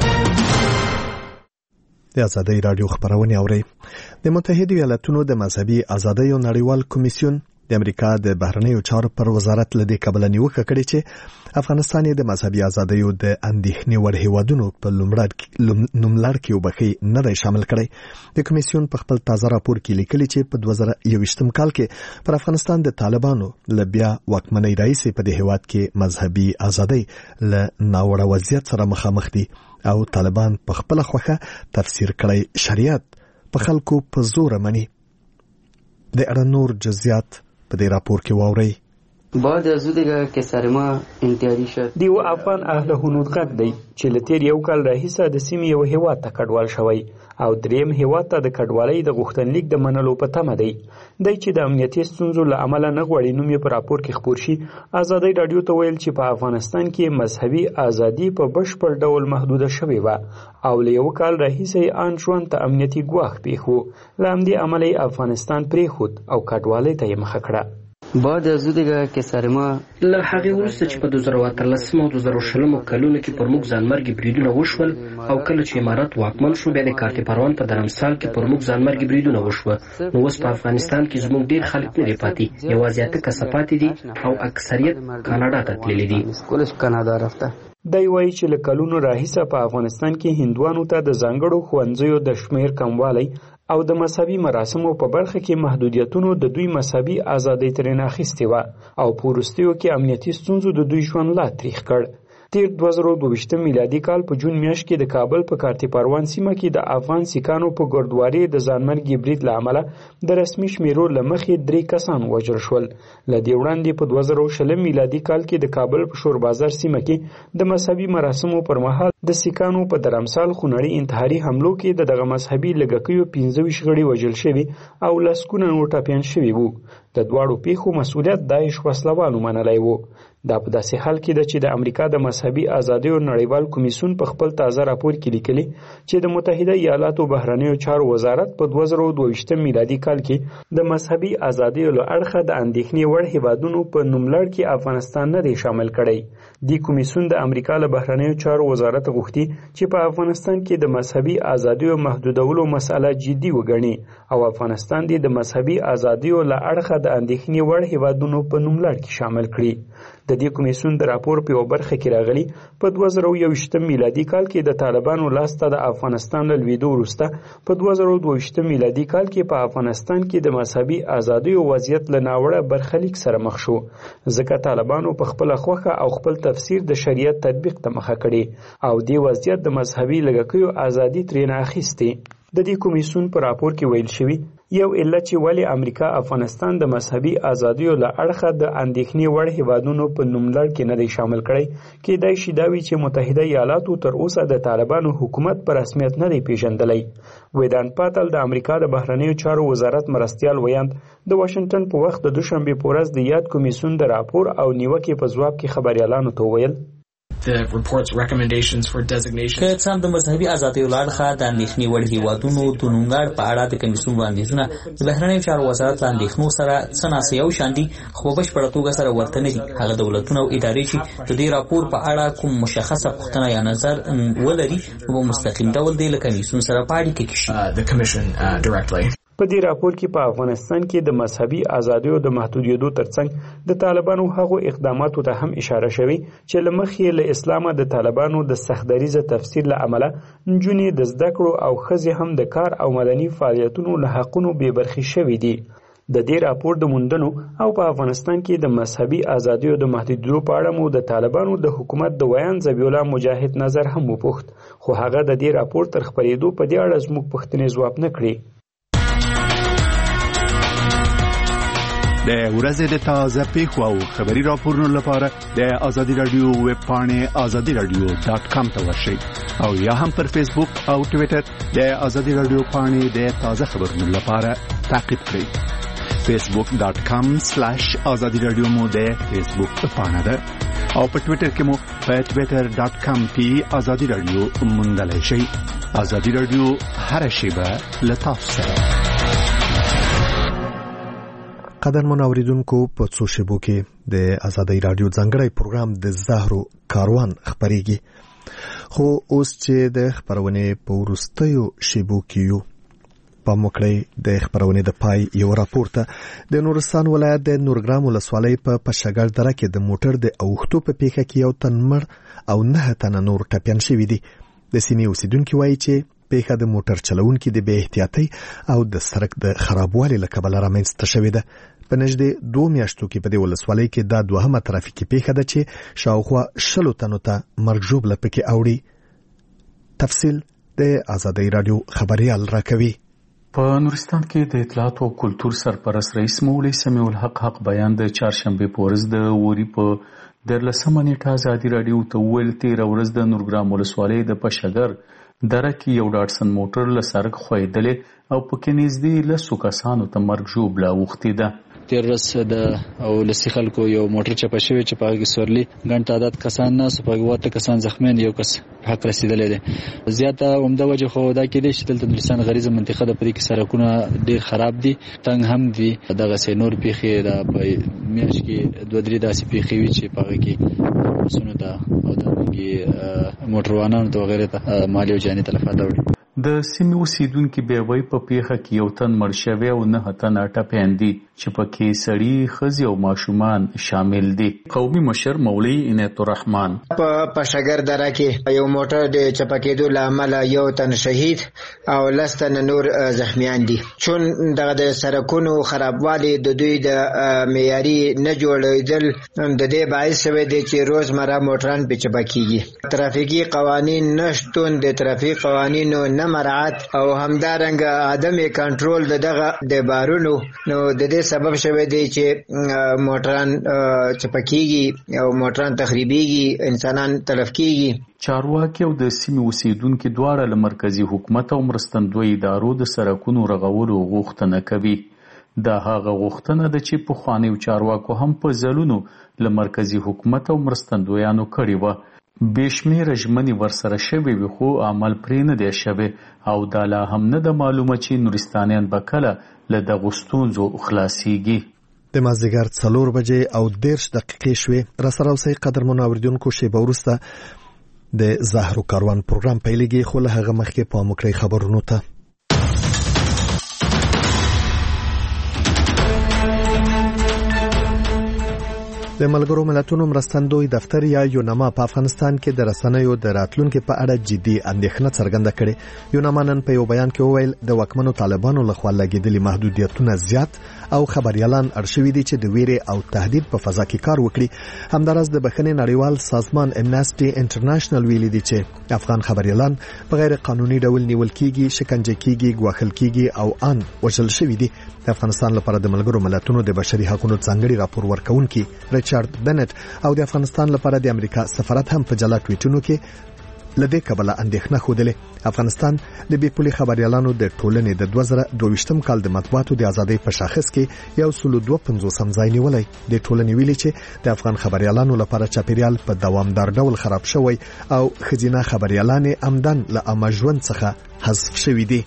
S1: د ازادي رادیو خبرونه اوري. د متحده ایالاتونو د مذهبي ازادیو نړیوال کمیسیون د امریکا د بهرنیو چارو پر وزارت لدی قبل نیوکه کړې چې افغانستان د مذهبي ازادیو د اندېښنې وړ هیوادونو په نوملړ کې وبخي نه دی شامل کړی. د کمیسیون په خپل تازه راپور کې لیکلي چې په 2021 کال کې پر افغانستان د طالبانو له بیا واکمنۍ راهیسې په دې هیواد کې مذهبي ازادي له ناوړه وضعیت سره مخامخ دي او طالبان په خپل خوښه تفسیر کړی شریعت په خلکو په زور مني. د اړه نور جزئیات په دې راپور کې واورئ.
S18: بعد از دیگه که سر ما انتحاری شد
S19: دیو افغان اهل هنود غږ دی چې له تیر یو کال راهیسه د سیمې یو هیواد ته کډوال شوی او دریم هیواد ته د کډوالۍ د غوښتنلیک د منلو په تمه دی چې د امنیتي ستونزو له امله نه غواړي نوم یې په راپور کې خپور شي. ازادي رادیو ته ویل چې په افغانستان کې مذهبي ازادي په بشپړ ډول محدوده شوې وه او له یو کال راهیسه ان ژوند ته امنیتي ګواښ پیښ و. له همدې امله افغانستان پرېښود او کډوالۍ ته یې مخه کړه.
S18: بعد از دیگه که سر ما
S10: له هغې وروسته چې په 2013 او 2020 کلونو کې پر موږ ځانمرګي بریدونه وشول او کله چې امارات واکمن شو بیا د کارتې پروان په درمسال کې پر موږ ځانمرګي بریدونه وشوه. نو اوس په افغانستان کې زموږ ډېر خلک نه دي پاتې، یوازې 8 کسه پاتې دي او اکثریت کاناډا ته تللي دي.
S18: کاناډا رفته.
S19: دی وایي چې له کلونو راهیسه په افغانستان کې هندوانو ته د ځانګړو ښوونځیو د شمېر کموالی او د مذهبي مراسمو په برخه کې محدودیتونو د دوی مذهبي ازادۍ ترې اخیستې وه او په وروستیو کې امنیتي ستونزو د دوی ژوند لا تریخ کړ. تیر 2022 میلادي کال په جون میاشت کې د کابل په کارتی پروان سیمه کې د افغان سیکانو په ګردواري د ځانمرګي برید له امله د رسمي شمیرو له مخې 3 کسان وژل شول. له دې وړاندې په 2020 میلادي کال کې د کابل په شور بازار سیمه کې د مذهبي مراسمو پر مهال د سیکانو په درمسال خونړي انتحاري حملو کې دغه مذهبي لږکیو 15 غړي وژل شوي او لسګونه نور ټپیان شوي وو. د دواړو پیښو مسؤلیت داعش وسلوالو منلی وو. دا په داسې حال کې ده چې د امریکا د مذهبي ازادیو نړیوال کمیسیون په خپل تازه راپور کې لیکلي چې د متحده ایالاتو بهرنیو چارو وزارت په 2022 میلادي کال کې د مذهبي ازادیو له اړخه د اندېښنې وړ هیوادونو په نوملړ کې افغانستان نه دی شامل کړی. دی کمیسیون د امریکا له بهرنیو چارو وزارت غوښتي چې په افغانستان کې د مذهبي ازادیو محدودولو مسأله جدي وګڼي او افغانستان د مذهبي ازادیو له اړخه د اندېښنې وړ هیوادونو په نوملړ کې شامل کړي. د دې کمیسیون د راپور په یو برخه کې راغلي په 2021 میلادي کال کې د طالبانو لاسته د افغانستان له لویدو وروسته په 2022 میلادي کال کې په افغانستان کې د مذهبي ازادیو وضعیت له ناوړه برخلیک سره مخ شو ځکه طالبانو په خپل خوخه او خپل تفسیر د شریعت تطبیق ته مخه کړي او دې وضعیت د مذهبي لږکیو ازادي ترې نه اخیستې. د دې کمیسیون په راپور کې ویل شوی یو علت چې ولې امریکا افغانستان د مذهبي ازادیو له اړخه د اندېښنې وړ هیوادونو په نوملړ کې نه دی شامل کړی. کېدای شي دا وي چې متحده ایالاتو تر اوسه د طالبانو حکومت په رسمیت نه دی پیژندلی. ویدان پاتل د امریکا د بهرنیو چارو وزارت مرستیال ویاند د واشنگټن په وخت د دوشنبه په ورځ د یاد کمیسیون د راپور او نیوکې په ځواب کې خبريالانو ته ویل
S20: The report's recommendations for designation.
S14: که څنګه د مذهبي ازادیو لړخه د اندېښنې وړ هیوادونو د نوملړ په اړه د کمیسیون وړاندیزونه د بهرنیو چارو وزارت اندېښنو سره څه ناسې او شاندي خو بشپړه توګه سره ورته نه دي. هغه دولتونه او ادارې چې د دې راپور په اړه کوم مشخصه پوښتنه یا نظر ولري په مستقیم ډول د کمیسیون سره په اړیکه کې شي.
S20: The commission directly.
S19: په دې راپور کې په افغانستان کې د مذهبي ازادیو د محدودیدو ترڅنګ د طالبانو هغو اقداماتو ته هم اشاره شوې چې له مخې له اسلامه د طالبانو د سختدریزه تفسیر له امله نجونې د زده کړو او ښځې هم د کار او مدني فعالیتونو له حقونو بې برخې شوې دي. د دې راپور د موندنو او په افغانستان کې د مذهبي ازادیو د محدودیدو په اړه مو د طالبانو د حکومت د ویان ذبیح الله مجاهد نظر هم وپوښت خو هغه د دې راپور تر خپرېدو په دې اړه زموږ پوښتنې ځواب نه کړې.
S17: د ورځې د تازه پیښو او خبري راپورونو لپاره د ازادي رادیو ویب پاڼې azadiradio.com ته ورشئ او یا هم پر فیسبوک او ټوئیټر د ازادي رادیو پاڼې د تازه خبرونو لپاره تعقیب کړئ. facebook.com/azadiradio مو د فیسبوک پاڼه ده او په ټوئیټر کې مو په twitter.com کې ازادي رادیو موندلای شئ. ازادي رادیو هر شیبه له تاسو سره.
S1: قدرمن اوریدونکو په څو شیبو کې د ازادي رادیو ځانګړی پروګرام د زهرو کاروان خبريږي خو اوس چې د خبرونې په وروستیو شیبو کې یو په موکړی د خبرونې د پای یو راپورته د نورستان ولایت د نورګرام ولسوالۍ په پشګړ دره کې د موټر د اوښتو په پیښه کې یو تن مړ او 9 تنه نور ټپیان شوي دي. د سیمې اوسیدونکو وایي چې پیښه د موټر چلونکو د بې احتیاطۍ او د سړک د خرابوالي له کبله رامنځته شوې ده. په نږدې 2 میاشتو کې په دې ولسوالۍ کې دا دوهمه ترافیکي پیښه ده چې شاوخوا 100 تنو ته مرګ ژوبله پکې اوړي. تفصیل د ازادي رادیو خبريال راکوي.
S21: په نورستان کې د اطلاعات او کلتور سرپرست رئیس مولوي سمیع الحق بیان د چهارشنبه په ورځ د وری په 13 نیټه ازادي رادیو ته ویل 13 ورځ د نورګرام ولسوالۍ د پشګر دره کې یو ډاټسن موټر له سړک خویدلې او پکې نږدې 100 کسانو ته مرګ ژوبله اوښتې ده.
S22: تیر ورځ د ولسي خلکو یو موټر چپه شوی چې په هغه کې سورلي ګڼ تعداد کسان نه په 7 کسان زخمیان یو کس حق رسیدلې ده. زیاته عمده وجه خو دا کې دي چې دلته د نورستان غریزه منطقه د پدې کې سړکونه ډیر خراب دي تنګ هم دي. دغه سه نور پیخي د میاش کې 2-3 داسې پیخي وي چې په هغه کې سونه دا او د موټروانانو ته وغیرہ ته مالی او جاني تلفات وړي.
S21: د سیمې اوسیدونکي به وای په پیښه کې یو تن مړ شوی او 9 تن ټپیان دي چې پکې سړي ښځې او ماشومان شامل دي. قومي مشر مولوي عنایت الرحمن
S3: په شګر دره کې یو موټر د چپکېدو له امله یو تن شهید او 10 تن نور زخمیان دي. چون دغه د سړکونو خرابوالی د دوی د معیاري نه جوړېدل د دې باعث شوی دی چې روزمره موټران په چپکېږي. ترافیکي قوانین نشتون د ترافیک قوانینو نه مراعات او همدارنګه عدم کنټرول دغه د بارونو نو د دې سبب شوی دی چې موټران چپکېږي او موټران تخریبېږي، انسانان تلف کېږي.
S21: چارواکي او د سیمې اوسیدونکي دواړه له مرکزي حکومت او مرستندوی ادارو د سړکونو رغولو غوښتنه کوي. دا هغه غوښتنه ده چې پخوانیو چارواکو هم په ځلونو له مرکزي حکومت او مرستندویانو کړې وه. بېشمېره ژمنې ورسره شوې وي خو عمل پرې نه دی شوی او دا لا هم نه ده معلومه چې نورستانیان به کله له دغو ستونزو خلاصېږي.
S1: د مازدیګر 4 بجې او 10 دقیقې شوې. راسره اوسئ قدرمنو اورېدونکو. شیبه وروسته د زهرو کاروان پروګرام پیلېږي خو له هغه مخکې پام وکړئ خبرونو ته. د ملګرو ملتونو مرستندوی دفتر یا یونما په افغانستان کې د رسنیو د راتلونکو په اړه جدي اندېښنه څرګنده کړې. یونما نن په یو بیان کې وویل د واکمنو طالبانو لخوا لګېدلي محدودیتونه زیات او خبريالان ارشوي دي چې د ویرې او تهدید په فضا کې کار وکړي. همدارس د بخښنې نړیوال سازمان امنیسټي انټرنیشنل ویلي دي چې افغان خبريالان په غیر قانوني ډول نیول کیږي، شکنجه کیږي، ګواښل کیږي او ان وژل شوي دي. د افغانستان لپاره د ملګرو ملتونو د بشري حقوقو ځانګړي راپور ورکونکي ریچارډ بنټ او د افغانستان لپاره د امریکا سفارت هم په جلا ټویټونو کې لدې کبله اندېښنه خوده. افغانستان د بیپولي خبريالانو د ټولنې د 2022م کال د مطبوعاتو د ازادۍ په شاخص کې 152 ځای نیولای. د ټولنې ویلي چې د افغان خبريالانو لپاره چاپیریال په دوامدار ډول خراب شوی او خزینه خبريالان عمدن له امژوند څخه حذف شوی دي.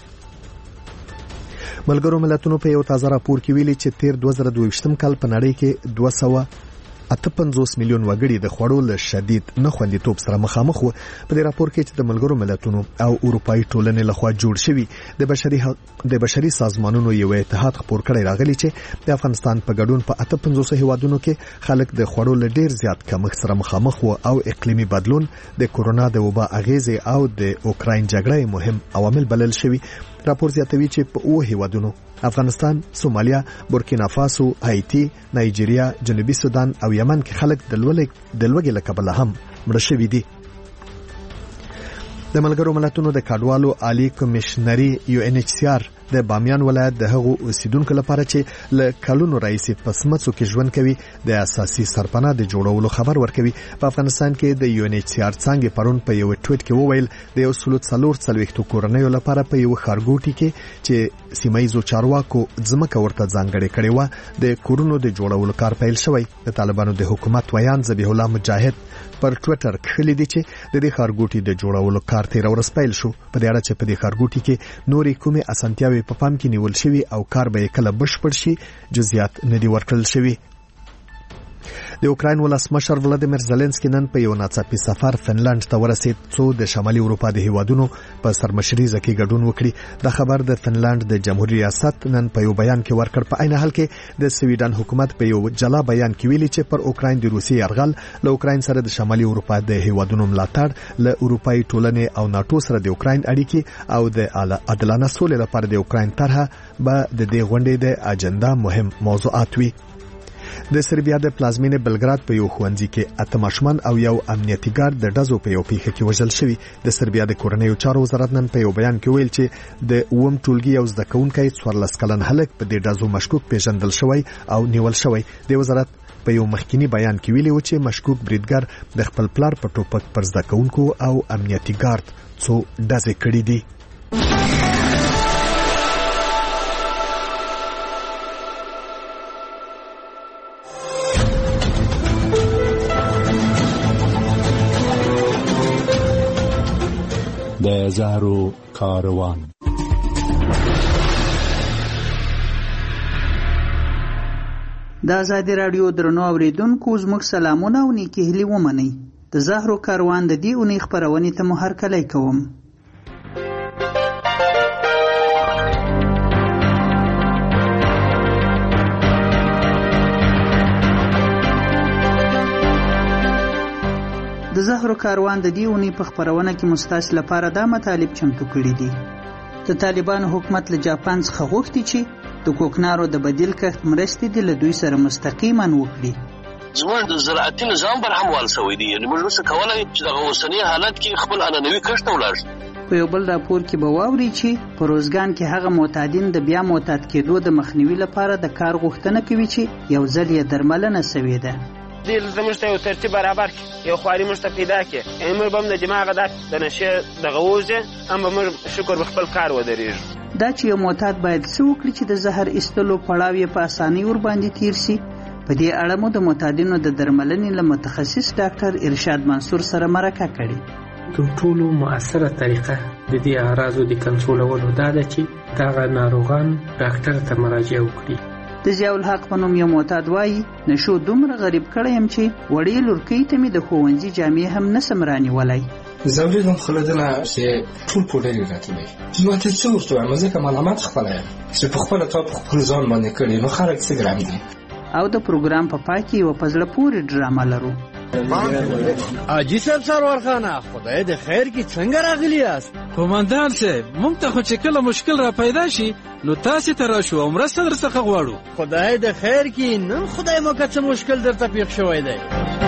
S1: ملګرو ملتونو په یو تازه راپور کې ویلي چې تیر 2022م کال په نړۍ کې 258 میلیون وګړي د خوړو له شدید نه خوندیتوب سره مخامخ وو. په دې راپور کې چې د ملګرو ملتونو او اروپאי ټولنې لخوا جوړ شوی د بشري سازمانونو یو اتحاد خبر کړی راغلی چې د افغانستان په ګډون په 58 هیوادونو کې خلک د خوړو له ډیر زیات کمښت سره مخامخ وو او اقلیمي بدلون، د کورونا د وبا اغیزې او د اوکراین جګړې مهم عوامل بلل شوی. راپور زیاتوي چې په 9 هیوادونو افغانستان، سومالیا، بورکینا فاسو، هایتی، نایجیریا، جنوبي سودان او یمن کې خلک د لوږې له کبله هم مړه شوي دي. د ملګرو ملتونو د کډوالو عالی کمشنري UNHCR د بامیان ولایت د هغو اوسیدونکو لپاره چې له کلونو راهیسې په سمڅو کې ژوند کوي د اساسي سرپناه د جوړولو خبر ورکوي. په افغانستان کې د UNHCR څنګه پرون په یو ټویټ کې وویل د 140 کورنیو لپاره په یو خارګوټي کې چې سیمایزو چارواکو ځمکه ورته ځانګړې کړې و د کورونو د جوړولو کار پیل شوی. د طالبانو د حکومت ویان ذبیح الله مجاهد پر ټویټر کړي دي چې د دې خارګوټي د جوړولو کار تیر ورځ پیل شو. په دې اړه چې په دې خارګوټي کې نورې کومې اسانتیاوې په پام کې نیول شوی او کار به کله بشپړ شي جزئیات نه دي ورکړل شوی. د اوکراین ولسمشر ولادیمیر زيلنسکي نن په یو ناڅاپي سفر فنلند ته ورسید څو د شمالي اروپا د هیوادونو په سرمشري ځکه ګډون وکړي. د خبر د فنلند د جمهوریت ریاست نن په یو بیان کې ورکړ. په عین حال کې د سویډن حکومت په یو جلا بیان کې ویلي چې پر اوکراین د روسي يرغل له اوکراین سره د شمالي اروپا د هیوادونو ملاتړ له اروپאי ټولنې او ناتو سره د اوکراین اړیکې او د عادلانه سولې لپاره د اوکراین طرحه به د دې غونډې د اجنډا مهم موضوعات وي. د سربیا د پلازمینې بلګراد په یو ښوونځي کې 8 ماشومان او یو امنیتي ګارد د ډزو په یو پیښه کې وژل شوی. د سربیا د کورنیو چارو وزارت نن په یو بیان کې ویل چې د اوم ټولګي یو زده کوونکی 14 کلن هلک په دې ډزو مشکوک پیژندل شوی او نیول شوی. د وزارت په یو مخکینی بیان کې ویلي و چې مشکوک بریدګر د خپل پلار په ټوپک پر زده کوونکو او امنیتي ګارد څو ډزې کړې دي.
S4: د زهرو کاروان.
S23: د آزادي رادیو درنو اوریدونکو زموږ سلامونه او نیکی هیلې ومنئ. د زهرو کاروان د دې اونۍ خبرونې ته مو هرکلی کوم. د زهرو کاروان د دې اونۍ په خپرونه کې مستاس لپاره دا مطالب چمتو کړي دي. د طالبانو حکومت له جاپان څخه غوښتي چې د کوکنارو د بدیل کښت مرستې د له دوی سره مستقیما وکړي.
S2: زموږ د زراعتي نظام پر هم وال شوی دی، یعنی موږ څه کولای چې د اوسنی حالت کې خپل انانوي کښت ولاړ شو.
S23: په یو بل راپور کې به واوري چې په روزګان کې هغه معتادین د بیا معتاد کېدو د مخنیوي لپاره د کار غوښتنه کوي چې یو ځل یې درملنه سوې ده.
S7: دې زموږ ته یو ترتیب برابر کړي، یو خواري موږ ته پیدا کړي، موږ به هم د دماغه د نشې دغه ووځي، هم به موږ شکر به خپل کار ودرېږو.
S23: دا چې یو معتاد باید څه وکړي چې د زهر ایستلو پړاو یې په اسانۍ ورباندې تیر سي، په دې اړه مو د معتادینو د درملنې له متخصص ډاکټر ارشاد منصور سره مرکه کړې.
S10: تر ټولو مؤثره طریقه د دې اعراضو د کنټرولولو دا ده چې دغه ناروغان ډاکټر ته مراجعه وکړي.
S23: د ضیاء الحق په نوم یو معتاد وایي نشو دومره غریب کړی یم چې وړې لورکۍ ته مې د ښوونځي جامې هم نسم رانیولی.
S8: زولیدم خلدنه چې ټول پوډرې راتلی ما ته څه ورته وایم، ځکه معلومات خپله یم چې په خپله تا په خپل ځان باندې کړي، نو خلک څه ګرم دي.
S23: او د پروګرام په پای کې یوه په زړه پورې ډرامه لرو.
S24: حاجي صاحب سرور خانه، خدای د خیر کې څنګه راغلی یاست؟
S25: قومندان صاحب، موږ ته خو چې کله مشکل را پیدا شي نو تاسې ته راشو او مرسته درڅخه غواړو.
S24: خدای د خیر کې نن خدای مو که څه مشکل درته پیښ شوی دی.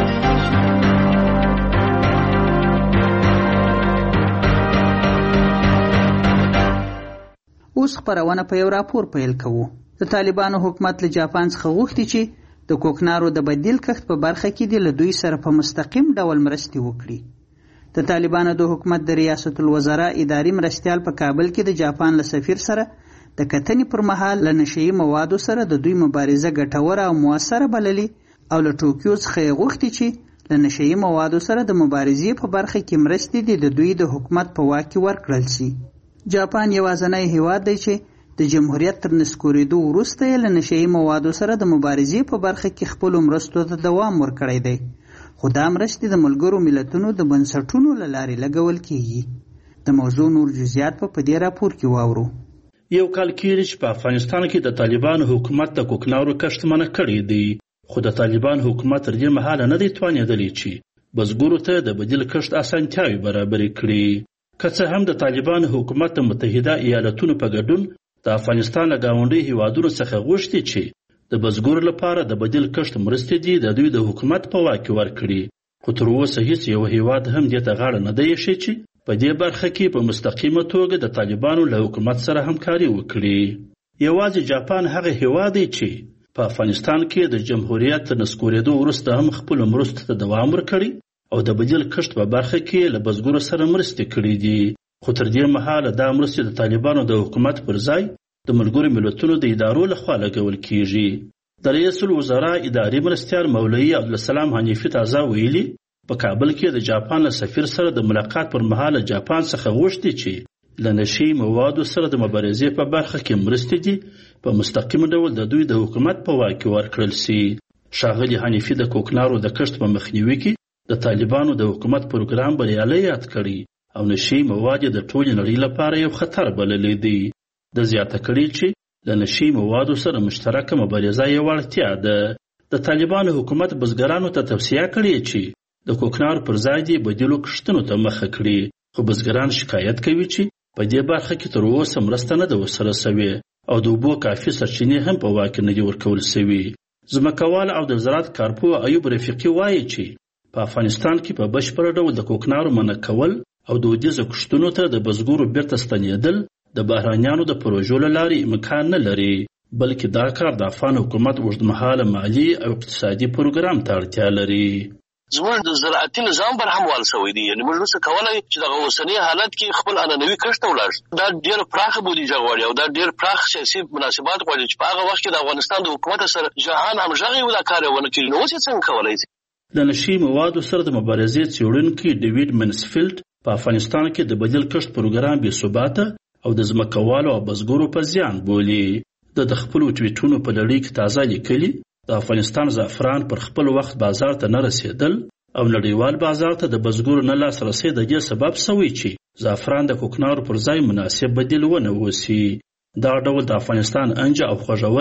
S23: اوس خپرونه په یو راپور پیل کوو. د طالبانو حکومت له جاپان څخه غوښتي چې د کوکنارو د بدیل کښت په برخه کې د له دوی سره په مستقیم ډول مرستې وکړي. د طالبانو د حکومت د ریاست الوزرا اداري مرستیال په کابل کې د جاپان له سفیر سره د کتنې پر مهال له نشهیي موادو سره د دوی مبارزه ګټوره او موثره بللي او له ټوکیو څخه یې غوښتي چې له نشهیي موادو سره د مبارزې په برخه کې مرستې د دوی د حکومت په واک کې ورکړل شي. جاپان یوازینی هیواد دی چې د جمهوریت تر نسکورېدو وروسته یې له نشهیي موادو سره د مبارزې په برخه کې خپلو مرستو ته دوام ورکړی دی، خو دا مرستې د ملګرو ملتونو د بنسټونو له لارې لګول کیږي. د موضوع نور جزئیات په دې راپور کې واورو.
S26: یو کال کېږي چې په افغانستان کې د طالبانو حکومت د کوکنارو کښت منع کړی دی، خو د طالبانو حکومت تر دې مهاله نه دی توانېدلی چې بزګرو ته د بدیل کښت اسانتیاوې برابرې کړي. که څه هم د طالبانو حکومت د متحده ایالتونو په ګډون د افغانستان له ګاونډي هیوادونو څخه غوښتي چې د بزګرو لپاره د بدیل کښت مرستې دي د دوی د حکومت په واک کې ورکړي، خو تر اوسه هیڅ یو هیواد هم دې ته غاړه نه دی ایښی چې په دې برخه کې په مستقیمه توګه د طالبانو له حکومت سره همکاري وکړي. یوازې جاپان هغه هیواد دی چې په افغانستان کې د جمهوریت تر نسکورېدو وروسته هم خپلو مرستو ته دوام ورکړي او د بدیل کښت په برخه کې له بزګرو سره مرستې کړي دي، خو تر دې مهاله دا مرستې د طالبانو د حکومت پر ځای د ملګرو ملتونو د ادارو لخوا لګول کیږي. د رئیس الوزرا اداري مرستیال مولوي عبدالسلام حنیفي تازه ویلي په کابل کې د جاپان له سفیر سره د ملاقات پر مهال جاپان څخه غوښتي چې له نشي موادو سره د مبارزې په برخه کې مرستې دي په مستقیم ډول د دوی د حکومت په واک کې ورکړل شي. ښاغلي حنیفي د کوکنارو د کښت په مخنیوي کې د طالبانو د حکومت پروګرام بریالی یاد کړي او نشي مواد د ټولې نړۍ لپاره یو خطر بللی دی. د زیاته کړي چې له نشي موادو سره مشترکه مبارزه یې وړتیا ده. د طالبانو حکومت بزګرانو ته توصیه کړې چې د کوکنارو پر ځای دې بدیلو کښتونو ته مخه کړي، خو بزګران شکایت کوي چې په دې برخه کې تر اوسه مرسته نه ده ورسره سوې او د اوبو کافي سرچینې هم په واک کې نه دي ورکول سوي. ځمکوال او د زراعت کارپوه ایوب رفیقي وایي چې په افغانستان کې په بشپړ ډول د کوکنارو منع کول او دودیزو کښتونو ته د بزګرو بیرته ستنېدل د بهرانیانو د پروژو له لارې امکان نه لري، بلکې دا کار د افغان حکومت اوږدمهاله مالي او اقتصادي پروګرام ته اړتیا لري.
S2: زموږ د زراعتي نظام پر هم وال شوی دی، یعنی موږ نشو کولای چې دغه اوسنی حالت کې خپل انانوي کښت ته ولاړ شو. دا ډېر پراخه بودیجه غواړي او دا ډېر پراخ سیاسي مناسبات غواړي چې په هغه وخت کې د افغانستان د حکومت سره جهان همغږي ولا کار ونه کړي. نو اوس څنګه کولای شي؟
S26: د نشي موادو سره د مبارزې څېړونکي ډیوډ منسفیلډ په افغانستان کې د بدیل کښت پروګرام بې ثباته او د ځمکوالو او بزګرو په زیان بولي. د خپلو ټویټونو په لړۍ کې تازه لیکلي د افغانستان زعفران پر خپل وخت بازار ته نه رسېدل او نړیوال بازار ته د بزګرو نه لاسرسی د دې سبب شوی چې زعفران د کوکنارو پر ځای مناسب بدیل ونه اوسي. دا ډول د افغانستان انجه او خوږوله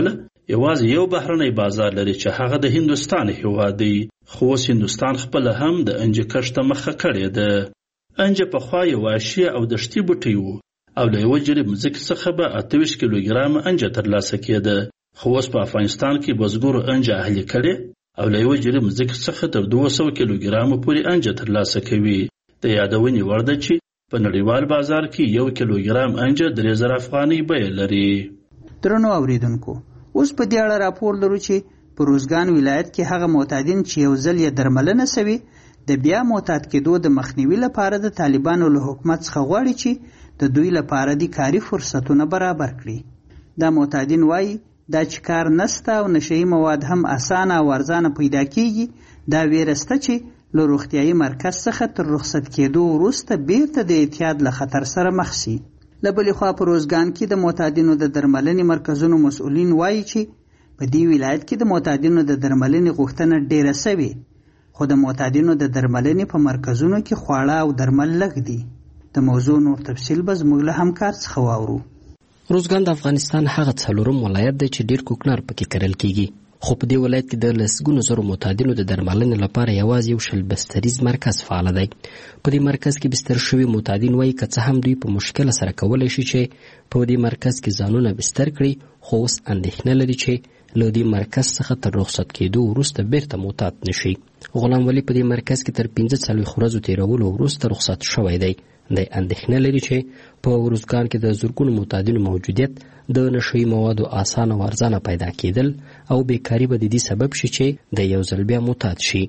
S26: یوازې یو بهرنی بازار لري چې هغه د هندوستان هیواد دی، خو اوس هندوستان خپل هم د انجه کښت ته مخه کړې ده. انجه پخوا یو وحشي او دشتي بوټی و او له یوه جریب مځکې څخه به 28 کیلوګرامه انجه ترلاسه کېده، خو اوس په افغانستان کې بزګرو انجه اهلي کړې او له یوه جریب مځکې څخه تر 200 کیلوګرامه پورې انجه ترلاسه کوي. د یادونې وړ ده چې په نړیوال بازار کې 1 کیلوګرام انجه 3000 افغانۍ بیه لري.
S23: درنو اوریدونکو، اوس په دې اړه راپور لرو چې په روزګان ولایت کې هغه معتادین چې یو ځل یې درملنه سوي د بیا معتاد کېدو د مخنیوي لپاره د طالبانو له حکومت څخه غواړي چې د دوی لپاره د کاري فرصتونه برابر کړي. دا معتادین وایي دا چې کار نسته او نشهیي مواد هم اسانه او ارزانه پیدا کیږي، دا ویره شته چې له روغتیایي مرکز څخه تر رخصت کېدو وروسته بیرته د اعتیاد له خطر سره مخ شي. له بلې خوا په روزګان کې د معتادینو د درملنې مرکزونو مسؤلین وایي چې په دې ولایت کې د معتادینو د درملنې غوښتنه ډیره سوې، خو د معتادینو د درملنې په مرکزونو کې خواړه او درمل لږ دي. د موضوع نور تفصیل به زموږ له همکار څخه واورو.
S10: روزګان د افغانستان هغه څلورم ولایت دی چې ډیر کوکنار پکې کرل کیږي، خو په دې ولایت کې د لسګونو زرو معتادینو د درملنې لپاره یوازې یو شل بستریز مرکز فعال دی. په دې مرکز کې بستر شوي معتادین وایي که څه هم دوی په مشکل سره کولی شي چې په دې مرکز کې ځانونه بستر کړي، خو اوس اندېښنه لري چې له دې مرکز څخه تر رخصت کېدو وروسته بیرته معتاد نشي. غلام ولی په دې مرکز کې تر 45 ورځو تیرولو وروسته رخصت شوی دی. د اندېښنه لري چې په روزګان کې د زرګونو معتادینو موجودیت د نشهیي موادو اسانه او ارزانه پیدا کېدل او بیکاري به د دې سبب شي چې د یو ځل بیا معتاد شي.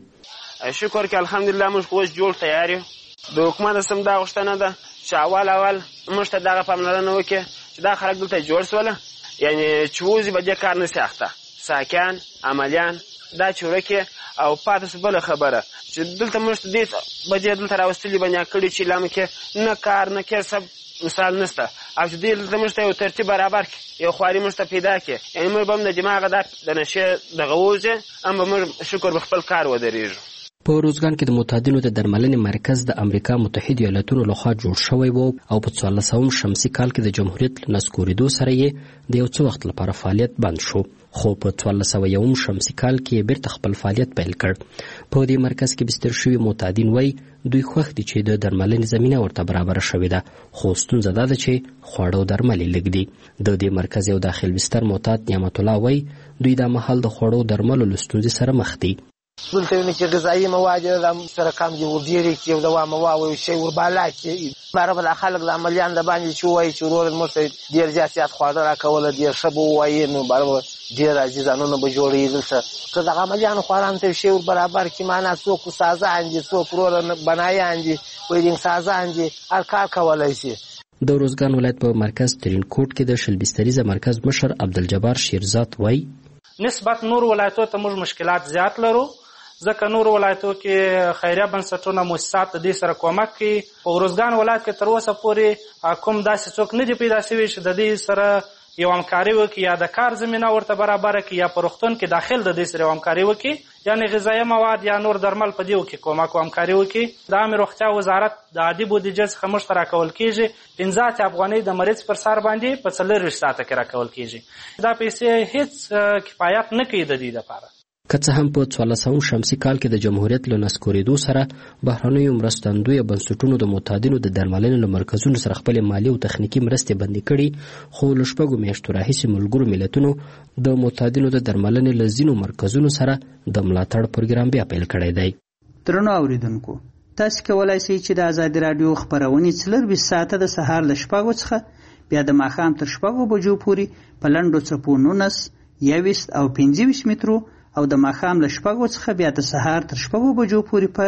S7: شکر کې الحمدلله موږ اوس جوړ تیار یو. د حکومت سم دا غوښتنه ده چې اول موږ ته دغه پاملرنه وکړي چې دا خلک دلته جوړ سوله، یعنی چې وځي به دې کار نشي اخته، ساکان عملیان دا چې ورکې او پاتې سو بله خبره چې دلته موږ ته دې بجې دلته راوستلي بنیا کړي چې لامه کې نه کار نه کسب مثال نشته، او چې دې دلته موږ ته یو ترتیب برابر کړي، یو خواري موږ ته پیدا کړي، یعنې موږ به هم د دماغه د نشې دغه ووځي، هم به موږ شکر به خپل کار ودرېږو.
S10: په روزګان کې د معتادینو د درملنې مرکز د امریکا متحده ایالاتونو لخوا جوړ شوی و او په 1400 شمسي کال کې د جمهوریت له نسکورېدو سره یې د یو څه وخت لپاره فعالیت بند شو، خو په 1401 شمسي کال کې یې بیرته خپل فعالیت پیل کړ. په دې مرکز کې بستر شوي معتادین وایي دوی خوښ دي چې د درملنې زمینه ورته برابره شوې ده، خو ستونزه دا ده چې خواړه او درمل یې لږ دي. د دې مرکز یو داخل بستر معتاد نعمت الله وایي دوی دا مهال د خوړو او درملو له ستونزې سره مخ دي.
S6: دلته یو چې غذایي مواد سره کم دي ورډېرې کې او دوا مواد او شی وربالا کې برابر خلک د عملیان د باندې چې وایي چې ورور مو ته ډېر زیات خواړه راکوله ډېر ښه به وایي نو برابر ډېر راځي ځانونه به جوړوي. دلته که دغه عملیانو خواران ته شی ور برابر کې معنا څوک سازان دي څوک ورور بنایان دي ویلینګ سازان دي هر کار کولی شي.
S10: د روزګان ولایت په مرکز ترین کوټ کې د شل بستریزه مرکز مشر عبدالجبار شیرزاد وایي
S9: نسبت نور ولایتو ته موږ مشکلات زیات لرو، ځکه نور ولایتو کې خیریه بنسټونه مؤسسات د دې سره کومک کوي. په روزګان ولایت کې تر اوسه پورې کوم داسې څوک نه دي پیدا شوي چې د دې سره یو همکاري وکړي یا د کار زمینه ورته برابره کړي یا په روغتون کې داخل د دې سره یو همکاري وکړي، یعنې غذایي مواد یا نور درمل په دې کې کومک او همکاري وکړي. د عامې روغتیا وزارت د عادي بودیجې څخه موږ ته راکول کېږي 15 افغانۍ د مریض پر سر باندې په 24 ساعته کې راکول کېږي. دا پیسې هیڅ کفایت نه کوي د دې لپاره.
S10: که څه هم په 1400 شمسي کال کې د جمهوریت له نسکورېدو سره بهرنیو مرستندویه بنسټونو د معتادینو د درملنې له مرکزونو سره خپلې مالي او تخنیکي مرستې بندې کړي، خو له 6 میاشتو راهیسې ملګرو ملتونو د معتادینو د درملنې له ځینو مرکزونو سره د ملاتړ پروګرام بیا پیل کړی دی.
S23: درنو اوریدونکو، تاسو کولای شئ چې د ازادي راډیو خبرونې 24 ساعته د سهار له 6 څخه بیا د ماښام تر 6 بجو پورې په لنډو څپو 19 21 او 25 مترو او د ماښام له 6 څخه بیا د سهار تر 6 بجو پورې په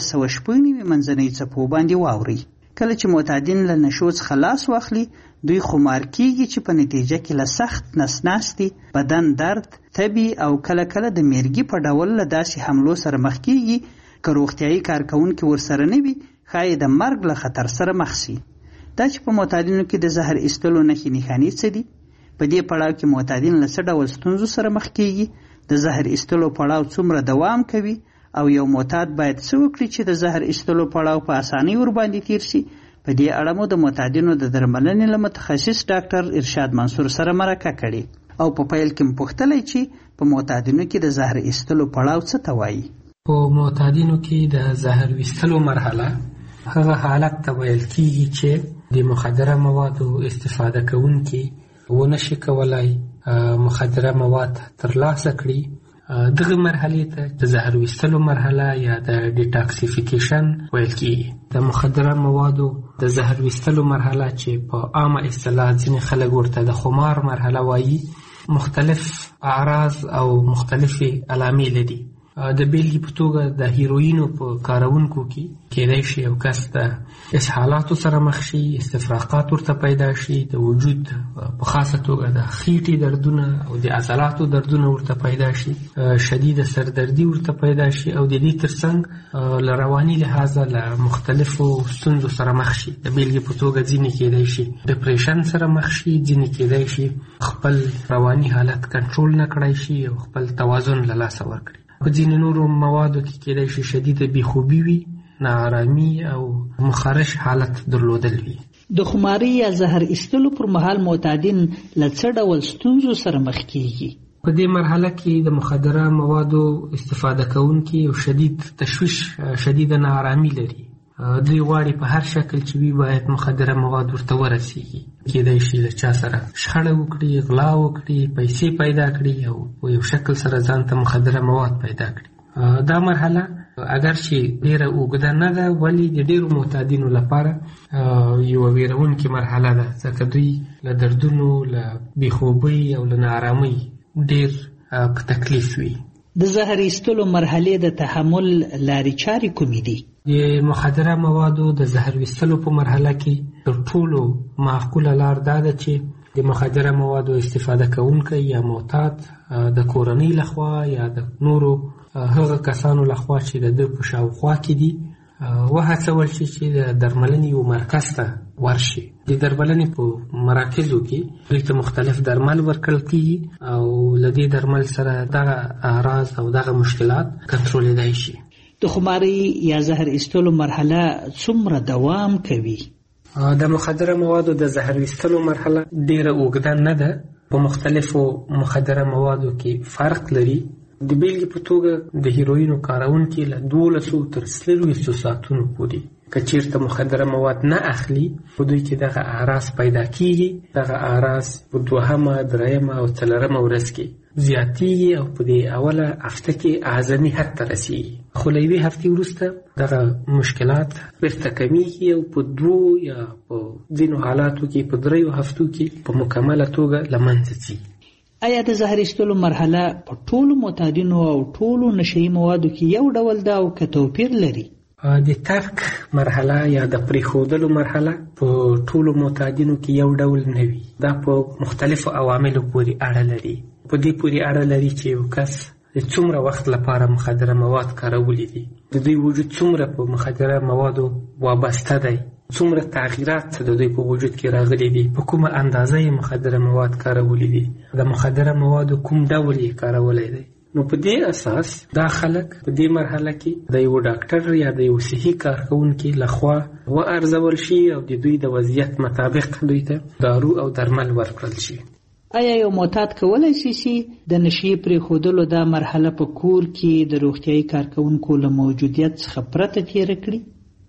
S23: 1290 منځنۍ څپو باندې واوري. کله چې معتادین له نشو څخه لاس واخلي دوی خمار کیږي چې په نتیجه کې له سخت نسناستي، بدن درد، تبي او کله کله د میرګي په ډول له داسې حملو سره مخ کیږي. که روغتیایي کارکونکي ورسره نه وي ښایي د مرګ له خطر سره مخ شي. دا چې په معتادینو کې د زهر ایستلو نښې نښانې څه دي؟ په دې پړاو کې معتادین له څه ډول ستونزو سره مخ کیږي؟ د زهر ایستلو پړاو څومره دوام کوي او یو معتاد باید څه وکړي چې د زهر ایستلو پړاو په اسانۍ ورباندې تیر شي؟ په دې اړه مو د معتادینو د درملنې له متخصص ډاکټر ارشاد منصور سره مرکه کړې. او په پیل کې مپوښتلی چې په معتادینو کې د زهر ایستلو پړاو څه ته وایي.
S10: په معتادینو کې د زهر ویستلو مرحله هغه حالت ته ویل کیږي چې د مخدره موادو استفاده کوونکي ونشي کولای مخدره مواد ترلاسه کړي. دغه مرحلې ته د زهر ویستلو مرحله یا د ډیټاکسیفیکیشن ویل کیږي. د مخدره موادو د زهر ویستلو مرحله چې په عامه اصطلاح ځینې خلک ورته د خمار مرحله وایي مختلف اعراض او مختلفې علامې لري. د بیلګې په توګه د هیروینو په کارونکو کې کېدای شي یو کس د اسهالاتو سره مخ شي، استفراقات ورته پیدا شي، د وجود په خاصه توګه د خېټې دردونه او د عضلاتو دردونه ورته پیدا شي، شدید سردردي ورته پیدا شي او د دې ترڅنګ له رواني لحاظه له مختلفو ستونزو سره مخ شي. د بیلګې په توګه ځینې کېدای شي ډپریشن سره مخ شي، ځینې کېدای شي خپل رواني حالت کنټرول نه کړای شي او خپل توازن له لاسه ورکړي. په ځینې نورو موادو کې کېدای شي شدیده بېخوبي وي، ناارامي او مخرش حالت درلودل وي.
S23: د خماري یا زهر ایستلو پر مهال معتادین له څه ډول ستونزو سره مخ کیږي؟
S10: په دې مرحله کې د مخدره موادو استفاده کوونکي یو شدید تشویش، شدیده ناارامي لري. دوی غواړي په هر شکل چې وي باید مخدره مواد ورته ورسیږي. کېدای شي له چا سره شخړه وکړي، غلا وکړي، پیسې پیدا کړي او په یو شکل سره ځان ته مخدره مواد پیدا کړي. دا مرحله اگر چې ډېره اوږده نه ده ولی د ډېرو معتادینو لپاره یوه ویرونکې مرحله ده، ځکه دوی له دردونو، له بېخوبۍ او له ناارامۍ ډېر په تکلیف وي.
S23: د زهر ایستلو مرحلې د تحمل لارې چارې کومې دي؟
S10: د مخدره موادو د زهر ویستلو په مرحله کې تر ټولو معقوله لار دا ده چې د مخدره موادو استفاده کوونکی یا معتاد د کورنۍ لخوا یا د نورو هغه کسانو لخوا چې د ده په شاوخوا کې دي وهڅول شي چې د درملنې یو مرکز ته ورشي. د درملنې په مراکزو کې دوی ته مختلف درمل ورکړل کېږي او له دې درمل سره دغه اعراض او دغه مشکلات کنټرولېدای شي.
S23: د خماري یا زهر ایستلو مرحله څومره دوام کوي؟
S10: د مخدره موادو د زهر ایستلو مرحله ډیره اوږده نه ده. په مختلفو مخدره موادو کې فرق لري. د بیلګې په توګه د هیروینو کارونکي له 12 تر 24 ساعتونو پورې که چیرته مخدره مواد نه اخلي په دوی کې دغه اعراض پیدا کیږي. دغه اعراض په 2مه، 3مه او 4مه ورځ کې زیاتیږي او په دې اوله هفته کې اعظمي حد ته رسیږي. خو له یوې هفتې وروسته دغه مشکلات بیرته کمیږي او په 2 یا په ځینو حالاتو کې په 3 هفتو کې په مکمله توګه له منځه ځي.
S23: آیا د زهر ایستلو مرحله په ټولو معتادینو او ټولو نشهیي موادو کې یو ډول ده او که توپیر لري؟
S10: د ترک مرحله یا د پریښودلو مرحله په ټولو معتادینو کې یو ډول نه وي. دا په مختلفو عواملو پورې اړه لري. په دې پورې اړه لري چې یو کس د څومره وخت لپاره مخدره مواد کارولی دي، د دوی وجود څومره په مخدره موادو وابسته دی، څومره تغییرات د دوی په وجود کې راغلي دي، په کومه اندازه یې مخدره مواد کارولی دي، د مخدره موادو کوم ډول یې کارولی دی. نو په دې اساس دا خلک په دې مرحله کې د یو ډاکټر یا د یو صحي کارکوونکي لخوا وارزول شي او د دوی د وضعیت مطابق دوی ته دارو او درمل ورکړل شي.
S23: آیا یو معتاد کولی شي چې د نشي پرېښودلو دا مرحله په کور کې د روغتیایي کارکوونکو له موجودیت څخه پرته تېره کړي؟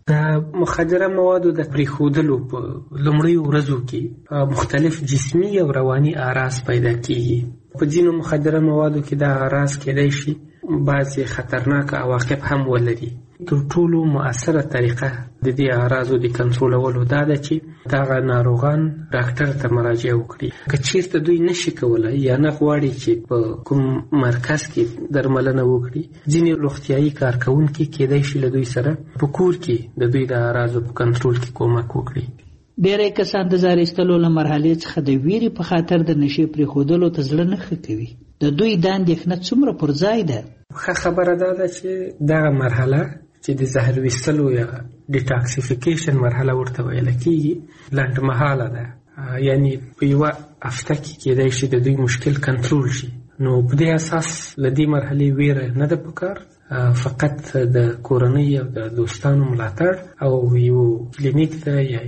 S10: د مخدره موادو د پرېښودلو په لومړیو ورځو کې مختلف جسمي او رواني اعراض پیدا کېږي. په ځینو مخدره موادو کې دا اعراض کېدای شي بعضې خطرناک عواقب هم ولري. تر ټولو مؤثره طریقه د دې اعراضو د کنټرولولو دا ده چې دغه ناروغان ډاکټر ته مراجعه وکړي. که چیرته دوی نشي کولی یا نه غواړي چې په کوم مرکز کې درملنه وکړي، ځینې روغتیایي کارکوونکي کېدای شي له دوی سره په کور کې د دوی د اعراضو په کنټرول کې کومک وکړي.
S23: ډېری کسان د زهر ایستلو له مرحلې څخه د ویرې په خاطر د نشې پرېښودلو ته زړه نه ښه کوي. د دوی دا اندېښنه څومره پر ځای ده؟
S10: ښه خبره دا ده چې دغه مرحله چې د زهر ویستلو یا ډیټاکسیفیکیشن مرحله ورته ویل کېږي لنډمهاله ده. یعنی په یوه هفته کې کېدای شي د دوی مشکل کنټرول شي. نو په دې اساس له دې مرحلې ویره نه ده پکار، فقط د کورنۍ او د دوستانو ملاتړ او یو کلینیک ته یا یو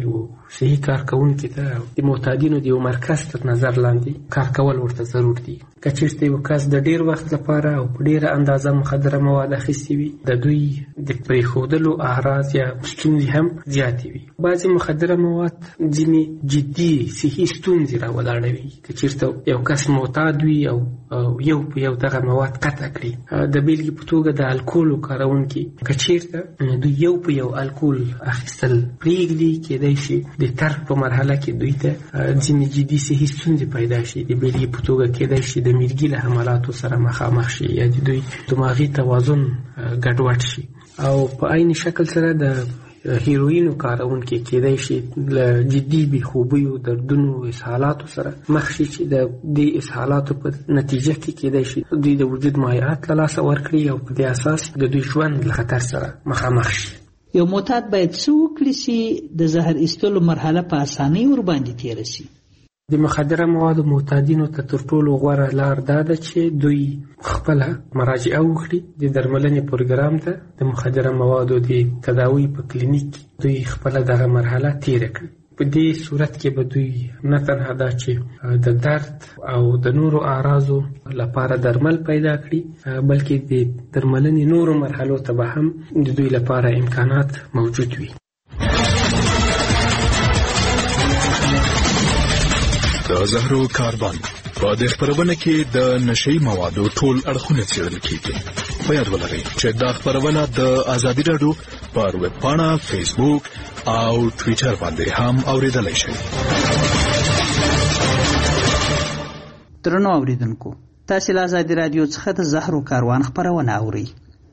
S5: صحي کارکوونکي ته د معتادینو د یو مرکز تر نظر لاندې کار کول ورته ضرور دي. که چېرته یو کس د ډېر وخت لپاره او په ډېره اندازه مخدره مواد اخیستي وي، د دوی د پرېښودلو اعراض یا ستونزې هم زیاتې وي. بعضې مخدره مواد ځینې جدي صحي ستونزې راولاړوي. که چېرته یو کس معتاد وي او یو په یو دغه مواد قطع کړي، د بیلګې په توګه د الکولو کاروونکي که چېرته دوی یو په یو الکول اخیستل پرېږدي، کېدای شي د ترک په مرحله کې دوی ته ځینې جدي صحي ستونزې پیدا شي. د بیلګې په توګه کېدای شي د میرګي له حملاتو سره مخامخ شي یا د دوی دماغي توازن ګډوډ شي. او په عین شکل سره د هیروینو کارونکي کېدای شي له جدي بېخوبیو، دردونو، اسهالاتو سره مخ شي چې د دې اسهالاتو په نتیجه کې کېدای شي دوی د وجود مایعات له لاسه ورکړي او په دې اساس د دوی ژوند له خطر سره مخامخ شي.
S23: یو معتاد باید څه وکړي چې د زهر ایستلو مرحله په اسانۍ ورباندې تېره شي؟
S5: د مخدره موادو معتادینو ته تر ټولو غوره لار دا ده چې دوی خپله مراجعه وکړي د درملنې پروګرام ته. د مخدره موادو د تداوی په کلینیک دوی خپله دغه مرحله تېره کړي. په دې صورت کې به دوی نه تنها دا چې د درد او د نورو اعراضو لپاره درمل پیدا کړي، بلکې د درملنې نورو مرحلو ته به هم د دوی لپاره امکانات موجود وي.
S11: د زهرو کاربن په دې خپرونه کې د نشئی موادو ټول اړخونه څېړل کیږي. په یاد ولرئ چې دا خپرونه د ازادي راډیو پر ویب پاڼه، فیسبوک او ټویټر باندې هم اوریدلای شئ.
S23: درنو اوریدونکو، تاسو له ازادي راډیو څخه د زهرو کاروان خپرونه اورئ.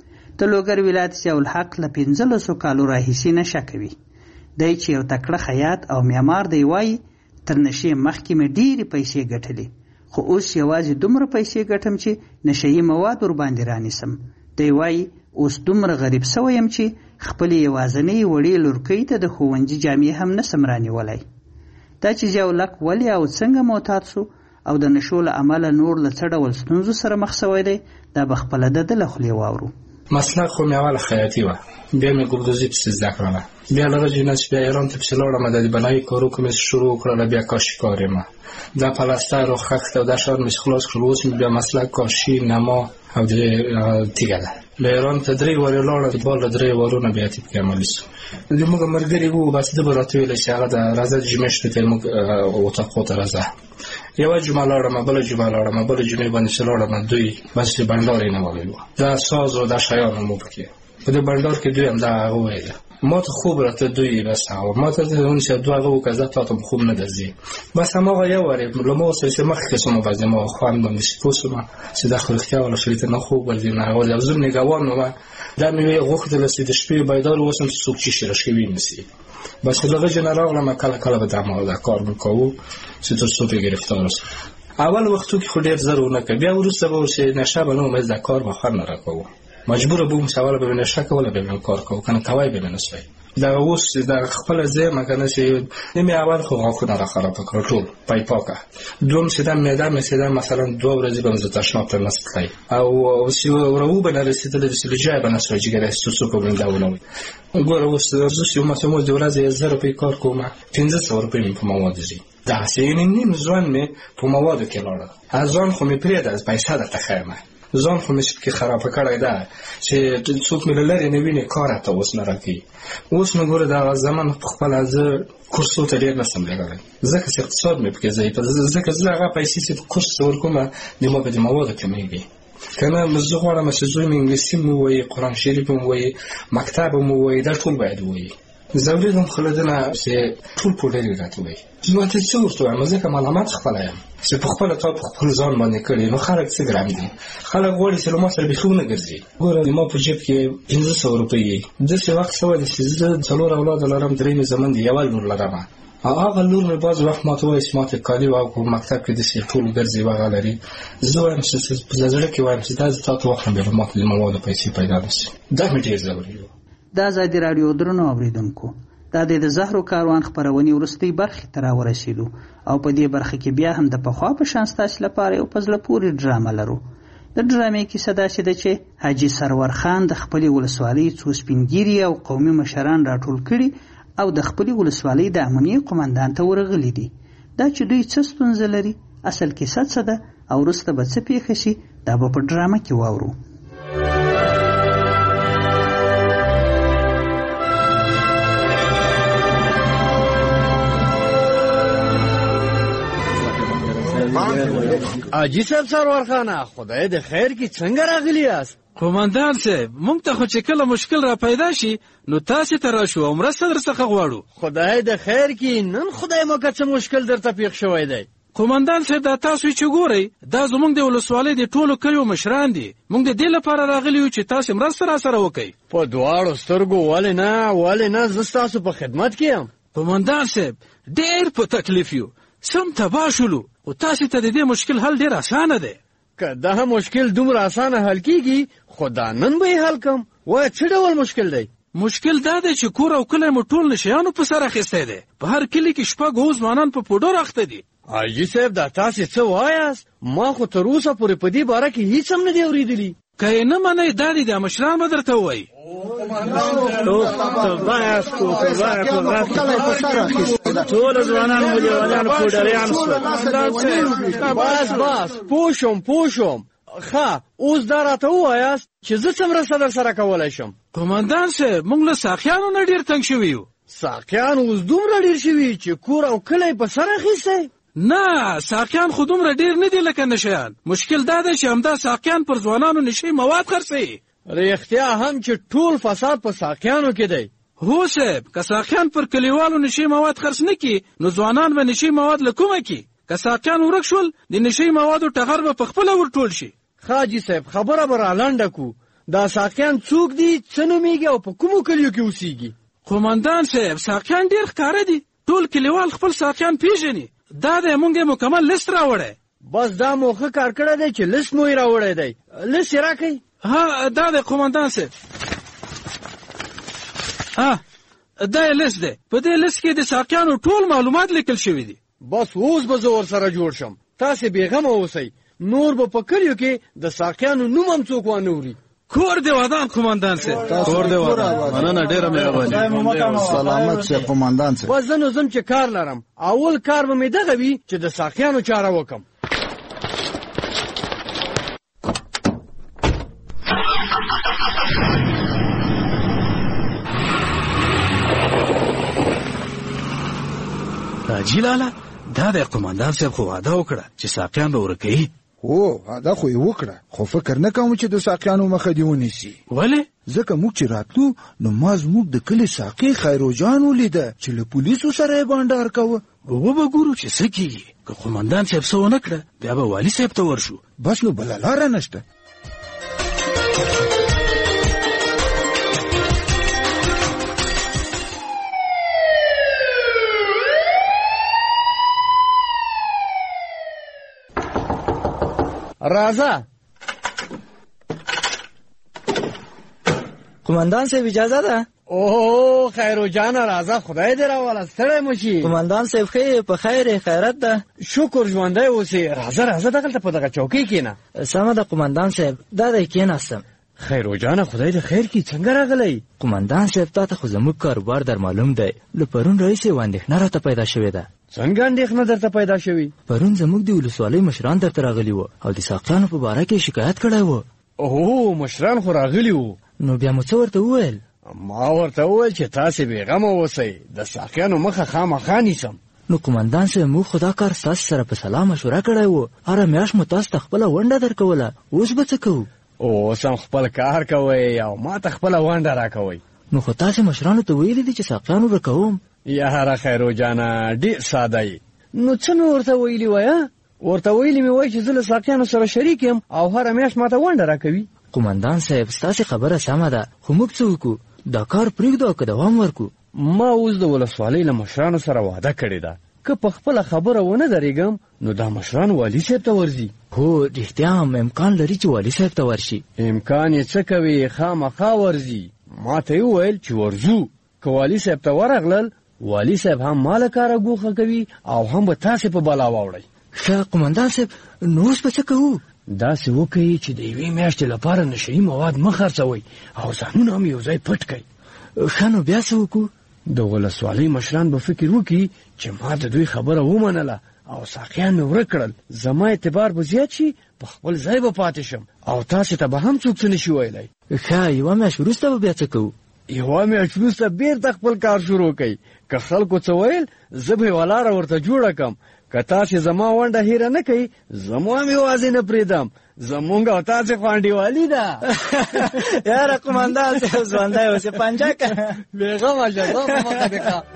S23: د لوګر ولایت ضیاء الحق له 15 کالو راهیسې نشه کوي. دی چې یو تکړه خیاط او معمار دی، وایي تر نشې مخکې مې ډېرې پیسې ګټلې، خو اوس یوازې دومره پیسې ګټم چې نشهیي مواد ورباندې رانیسم. دی وایي اوس دومره غریب سوی یم چې خپلې یوازینۍ وړې لورکۍ ته د ښوونځي جامې هم نسم رانیولی. دا چې ضیاء الحق ولې او څنګه معتاد سو او د نشو له امله نور له څه ډول ستونزو سره مخ سوی دی، دا به خپله د ده له خولې واورو.
S8: مسلک خو مې اول خیاطي وه، بیا مې ګلدوزي پسې زده کړله. بیا له هغه نه چې بیا ایران ته پسې لاړم، د بنایي کارو کوم شروع کړله، بیا کاشي کار یم. دا پلستر او خښت او دا شیان مې خلاص کړل. اوس مې بیا مسلک کاشي، نما او د تیږه ده. له ایران ته 3 وارې لاړه، بال له 3 وارونه بیا تیپ کې عملي شو. زموږ ملګري وو، بس ده به راته ویلی چې هغه د راځه جمعې شپې ته موږ اتاقو ته راځه. یوه جمعه لاړم، بله جمعه لاړم، بله جمعې باندې چې لاړم، دوی بس د بنډار یې نه ویلي وو. دا ساز او دا شیان هم وو پکې. په دې بنډار کې دوی هم دا هغه ویله. ما ته خوب راته دوی بس هغه ما ته اون چې دوه هغه وکړه، زه تا ته خوب نه درځي. بس هماغه یو وارې له ما سره چې مخکې سوم، بس ما خواندم چې پوه سوم چې دا خو رښتیا ولا شریته نه خوب ورځي نه هغه او زه نګهبان وم. دا مې غوښتل چې د شپې بیدار اوسم چې څوک چی راشي نسی. بس لږه جن راغلم، کله کله به دا کار وکاو چې تر څو په گرفتار شم. اول وختو کې خو ډېر ضرر نه کړ، بیا وروسته به چې نشه به نو مې دا کار به خور نه راکاو. مجبور بوم چې اول به نشه کوله به کار کوو، کنه کوي به نه سوي. دا اوس دا خپل ځای مګنه چې نیمه اول خو غاښونه را خراب کړ ټول پای پاکه. دوم چې دا معده مې سیدا مثلا 2 ورځې به زه تشناب ته نستای او چې ورو به نه رسیدل چې لږه به نه سوي چې ګره څه په بل ډول. ګوره اوس زه چې ما د ورځې 1000 روپۍ کار کوم، 1500 روپۍ په مواد دي. دا سینې نیم ځوان مې په موادو کې لاړه. ځان خو مې پرېږده، از پیسې درته ښیم. ځان خو مې پکې خراب کړی ده چې څوک مې له لرې نه ویني، کار ته اوس نه راکوي. اوس نو ګوره دغه زمان په خپله زه کورسو ته ډېر نسم لګولی، ځکه چې اقتصاد مې پکې ضعیفه، ځکه زه هغه پیسې چې په کورس ته ورکوم د ما به د موادو کمېږي. که نه زه غواړم چې زوی مې انګلیسي مې ووایي، قرآن شریف مې ووایي، مکتب مې ووایي، دا ټول باید ووایي. زه اورېدم خو له ده نه چې ټول پوډرې راته وایي. زما ته څه ورته وایم، ځکه معلومات خپله یم چې په خپله تا په خپل ځان باندې کړي. نو خلک څه ګرم دي، خلک غواړي چې له ما سره بیخي ونه ګرځي. ګوره ما په جیب کې 1500 روپۍ داسې وخت سوی دی چې زه 4 اولاده لرم، 3 مې زمن دي، یوه لور لرم. هغه لور مې بعض وخت ما ته وایي چې ما ته کالي په مکتب کې داسې ټول ګرځي هغه لري. زه وایم چې په زړه کې وایم چې دا زه تا ته وخت بیا ما ته د موادو پیسې پیدا نه شي. دا مې ډېر ضروري و.
S23: د ازادي راډیو درنو اوریدونکو، دا د زهرو کاروان خپرونې وروستۍ برخې ته راورسېدو او په دې برخه کې بیا هم د پخوا په شان ستاسو لپاره یو په زړه پورې ډرامه لرو. د ډرامې کیسه داسې ده چې حاجي سرور خان د خپلې ولسوالۍ څو سپین ږیري او قومي مشران راټول کړي او د خپلې ولسوالۍ د امنیې قمندان ته ورغلي دي. دا چې دوی څه ستونزه لري، اصل کیسه څه ده او وروسته به څه پیښه شي، دا به په ډرامه کې واورو.
S24: حاجي صاحب سرور خانه، خدای د خیر کې څنګه راغلی یاست؟
S25: قومندان صاحب، موږ ته خو چې کله مشکل را پیدا شي نو تاسې ته راشو او مرسته در څخه غواړو.
S24: خدای د خیر کې نن خدای مو که څه مشکل درته پیښ شوی دی؟
S25: قومندان صاحب، دا تاسو چې ګورئ دا زموږ د ولسوالۍ د ټولو کلیو مشران دي. موږ د دې لپاره راغلي یو چې تاسې مرسته را سره وکئ.
S24: په دواړو سترګو ولې نه، زه ستاسو په خدمت کې یم.
S25: قومندان صاحب، ډېر په تکلیف یو، سم تباه شولو، خو تاسې ته د دې مشکل حل ډېر اسانه دی.
S24: که دا مشکل دومره اسانه حل کیږي خو دا نن به یې حل کم. وایه څه ډول مشکل دی؟
S25: مشکل دا دی چې کور او کلی مو ټول نشیانو په سر اخیستی دی. په هر کلي کې شپږ اووه ځوانان په پوډر اخته دي.
S24: حاجي صاحب، دا تاسې څه وایاست؟ ما خو تر اوسه پورې په دې باره کې هیڅ هم نه دی اورېدلي.
S25: که یې نه منئ دا دي د مشران به درته ووایي.
S7: ټول ځوانان مو لیونیان پوډریان شول.
S24: بس پوه شوم. ښه، اوس دا راته ووایاست چې زه څه مرسته در سره کولی شم؟
S25: قومندان صاحب، موږ له ساقیانو نه ډېر تنګ شوي یو.
S24: ساقیان اوس دومره ډېر شوي چې کور او کلی په سر اخیستی؟
S25: نه، ساقیان خو دومره ډېر نه دي لکه نشیان. مشکل دا دی چې همدا ساقیان پر ځوانانو نشي مواد خرڅوي.
S24: رښتیا هم چې ټول فساد په ساقیانو کې دی.
S25: هو صاحب، که ساقیان پر کلیوالو نشي مواد خرڅ نه کړي نو ځوانان به نشي مواد له کومه کړي. که ساقیان ورک شول د نشي موادو ټغر به پخپله ورټول شي.
S24: حاجي صاحب، خبره به رالنډه کو. دا ساقیان څوک دي، څه نومیږي او په کومو کلیو کې اوسیږي؟
S25: قومندان صاحب، ساقیان ډېر ښکاره دي. ټول کلیوال خپل ساقیان پیژني. دا دی موږ یې مکمل لیست راوړی.
S24: بس دا مو ښه کار کړی دی چې لیست مو یې راوړی دی. لیست یې راکئ.
S25: ها، دا دی قومندان صاحب. دا یې لیست دی. په دې لیست کې د ساقیانو ټول معلومات لیکل شوي دي.
S24: بس اوس به زه ورسره جوړ شم. تاسې بېغمه اوسئ. نور به په کلیو کې د ساقیانو نوم هم څوک وانه وري.
S25: کور دی ودان قومندان صاحب.
S24: کور دی ودان.
S25: مننه، ډېره مهرباني.
S12: سلامت شه قومندان صاحب.
S24: بس زه نو ځم چې کار لرم. اول کار به مې دغه وي چې د ساقیانو چاره وکم.
S25: حاجي لالا، دا د قومندان صاحب خو وعده وکړه چې ساقیان به ورکوي.
S12: هو، دا خو یې وکړه، خو فکر نه کوم چې د ساقیانو مخه دې ونیسي.
S25: ولې؟
S12: ځکه موږ چې راتلو نو ما زموږ د کلي ساقي خیروجان ولیده چې له پولیسو سره یې بانډار کوه.
S25: وبه ګورو چې څه کېږي. که قومندان صاحب څه ونه کړه بیا به والي صاحب ته ورشو.
S12: بس نو بله لاره نشته.
S24: راځه.
S13: قومندان صاحب اجازه ده؟
S24: اوه خیرو جانه راځه، خدای دې راواله، ستړی مه شي.
S13: قومندان صاحب ښه په خیر خیرت ده؟
S24: شکر ژوندی اوسې. راځه دغلته په دغه چوکۍ کښېنه.
S13: سمه ده قومندان صاحب، دا دی کښېناستم.
S24: خیرو جانه خدای دې خیر کړي، څنګه راغلی؟
S13: قومندان صاحب تا ته خو زموږ کاروبار در معلوم دی. له پرون راهیسې یوه اندېښنه راته پیدا شوې ده.
S24: څنګه اندېښنه درته پیدا شوې؟
S13: پرون زموږ د ولسوالۍ مشران درته راغلي وو او د ساقیانو په باره کې شکایت کړی و.
S24: اوه مشران خو راغلي وو.
S13: نو بیا مو څه ورته وویل؟
S24: ما ورته وویل چې تاسې بېغمه اوسئ، د ساقیانو مخه خامخا نیسم.
S13: نو قومندان صاحب موږ خو دا کار ستاسې سره په سلا مشوره کړی و. هره میاشت مو تاسو ته خپله ونډه درکوله، اوس به څه کوو؟
S24: اوس هم خپل کار کوئ او ما ته خپله ونډه راکوئ.
S13: نو خو تاسې مشرانو ته ویلي دي چې ساقیان ورکوم.
S24: یاره خیرو جانه ډېر ساده یې. نو څه مې ورته ویلي وایه؟ ورته ویلي مې وایي چې زه له ساقیانو سره شریک یم او هره میاشت ما ته ونډه راکوي.
S13: قومندان صاحب ستاسې خبره سمه ده، خو موږ څه وکړو؟ دا کار پرېږدو او که دوام ورکړو؟
S24: ما اوس د ولسوالۍ له مشرانو سره وعده کړې ده، که په خپله خبره ونه درېږم نو دا مشران والي صاحب ته ورځي.
S13: هو رښتیا هم امکان لري چې والي صاحب ته ورشي.
S24: امکان یې څه کوي، خامخا ورځي. ما ته یې وویل چې ورځو. که والي صاحب ته ورغلل والي صاحب هم ما له کاره ګوښه کوي او هم به تاسې په بلا واوړئ.
S13: ښه قومندان صاحب نو اوس به څه کوو؟
S24: داسې وکړئ چې د یوې میاشتې لپاره نشهیي مواد مه خرڅوئ او ځانونه هم یو ځای پټ کړئ.
S13: ښه نو بیا څه وکړو؟
S24: د ولسوالۍ مشران به فکر وکړي چې ما د دوی خبره ومنله او ساقیان مې ورک کړل، زما اعتبار به زیات شي، په خپل ځای به پاتې شم او تاسې ته به هم څوک څه نشي ویلی.
S13: ښه، یوه میاشت وروسته به بیا څه کوو؟
S24: یوه میاشت وروسته بیرته خپل کار شروع کوي. که خلکو څه ویل زه به یوه لاره ورته جوړه کړم. که تاسې زما ونډه هیره نه کوئ زما هم یوازې نه پرېږدم. زمونږ او تاسې خو انډیوالي ده.
S13: یاره قومندان صاحب ژوندی اوسې پنجه که
S24: بېغمه شه زه په مخه دې ښه.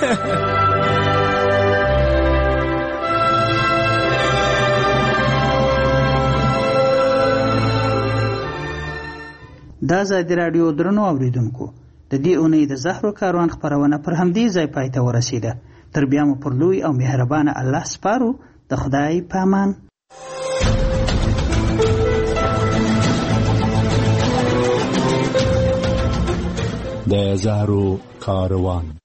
S23: دا ازادي راډیو درنو اوریدونکو د دې اونۍ د زهرو کاروان خپرونه پر همدې ځای پای ته ورسېده. تر بیا مو پر لوی او مهربانه الله سپارو. د خدای په امان.
S4: د زهرو کاروان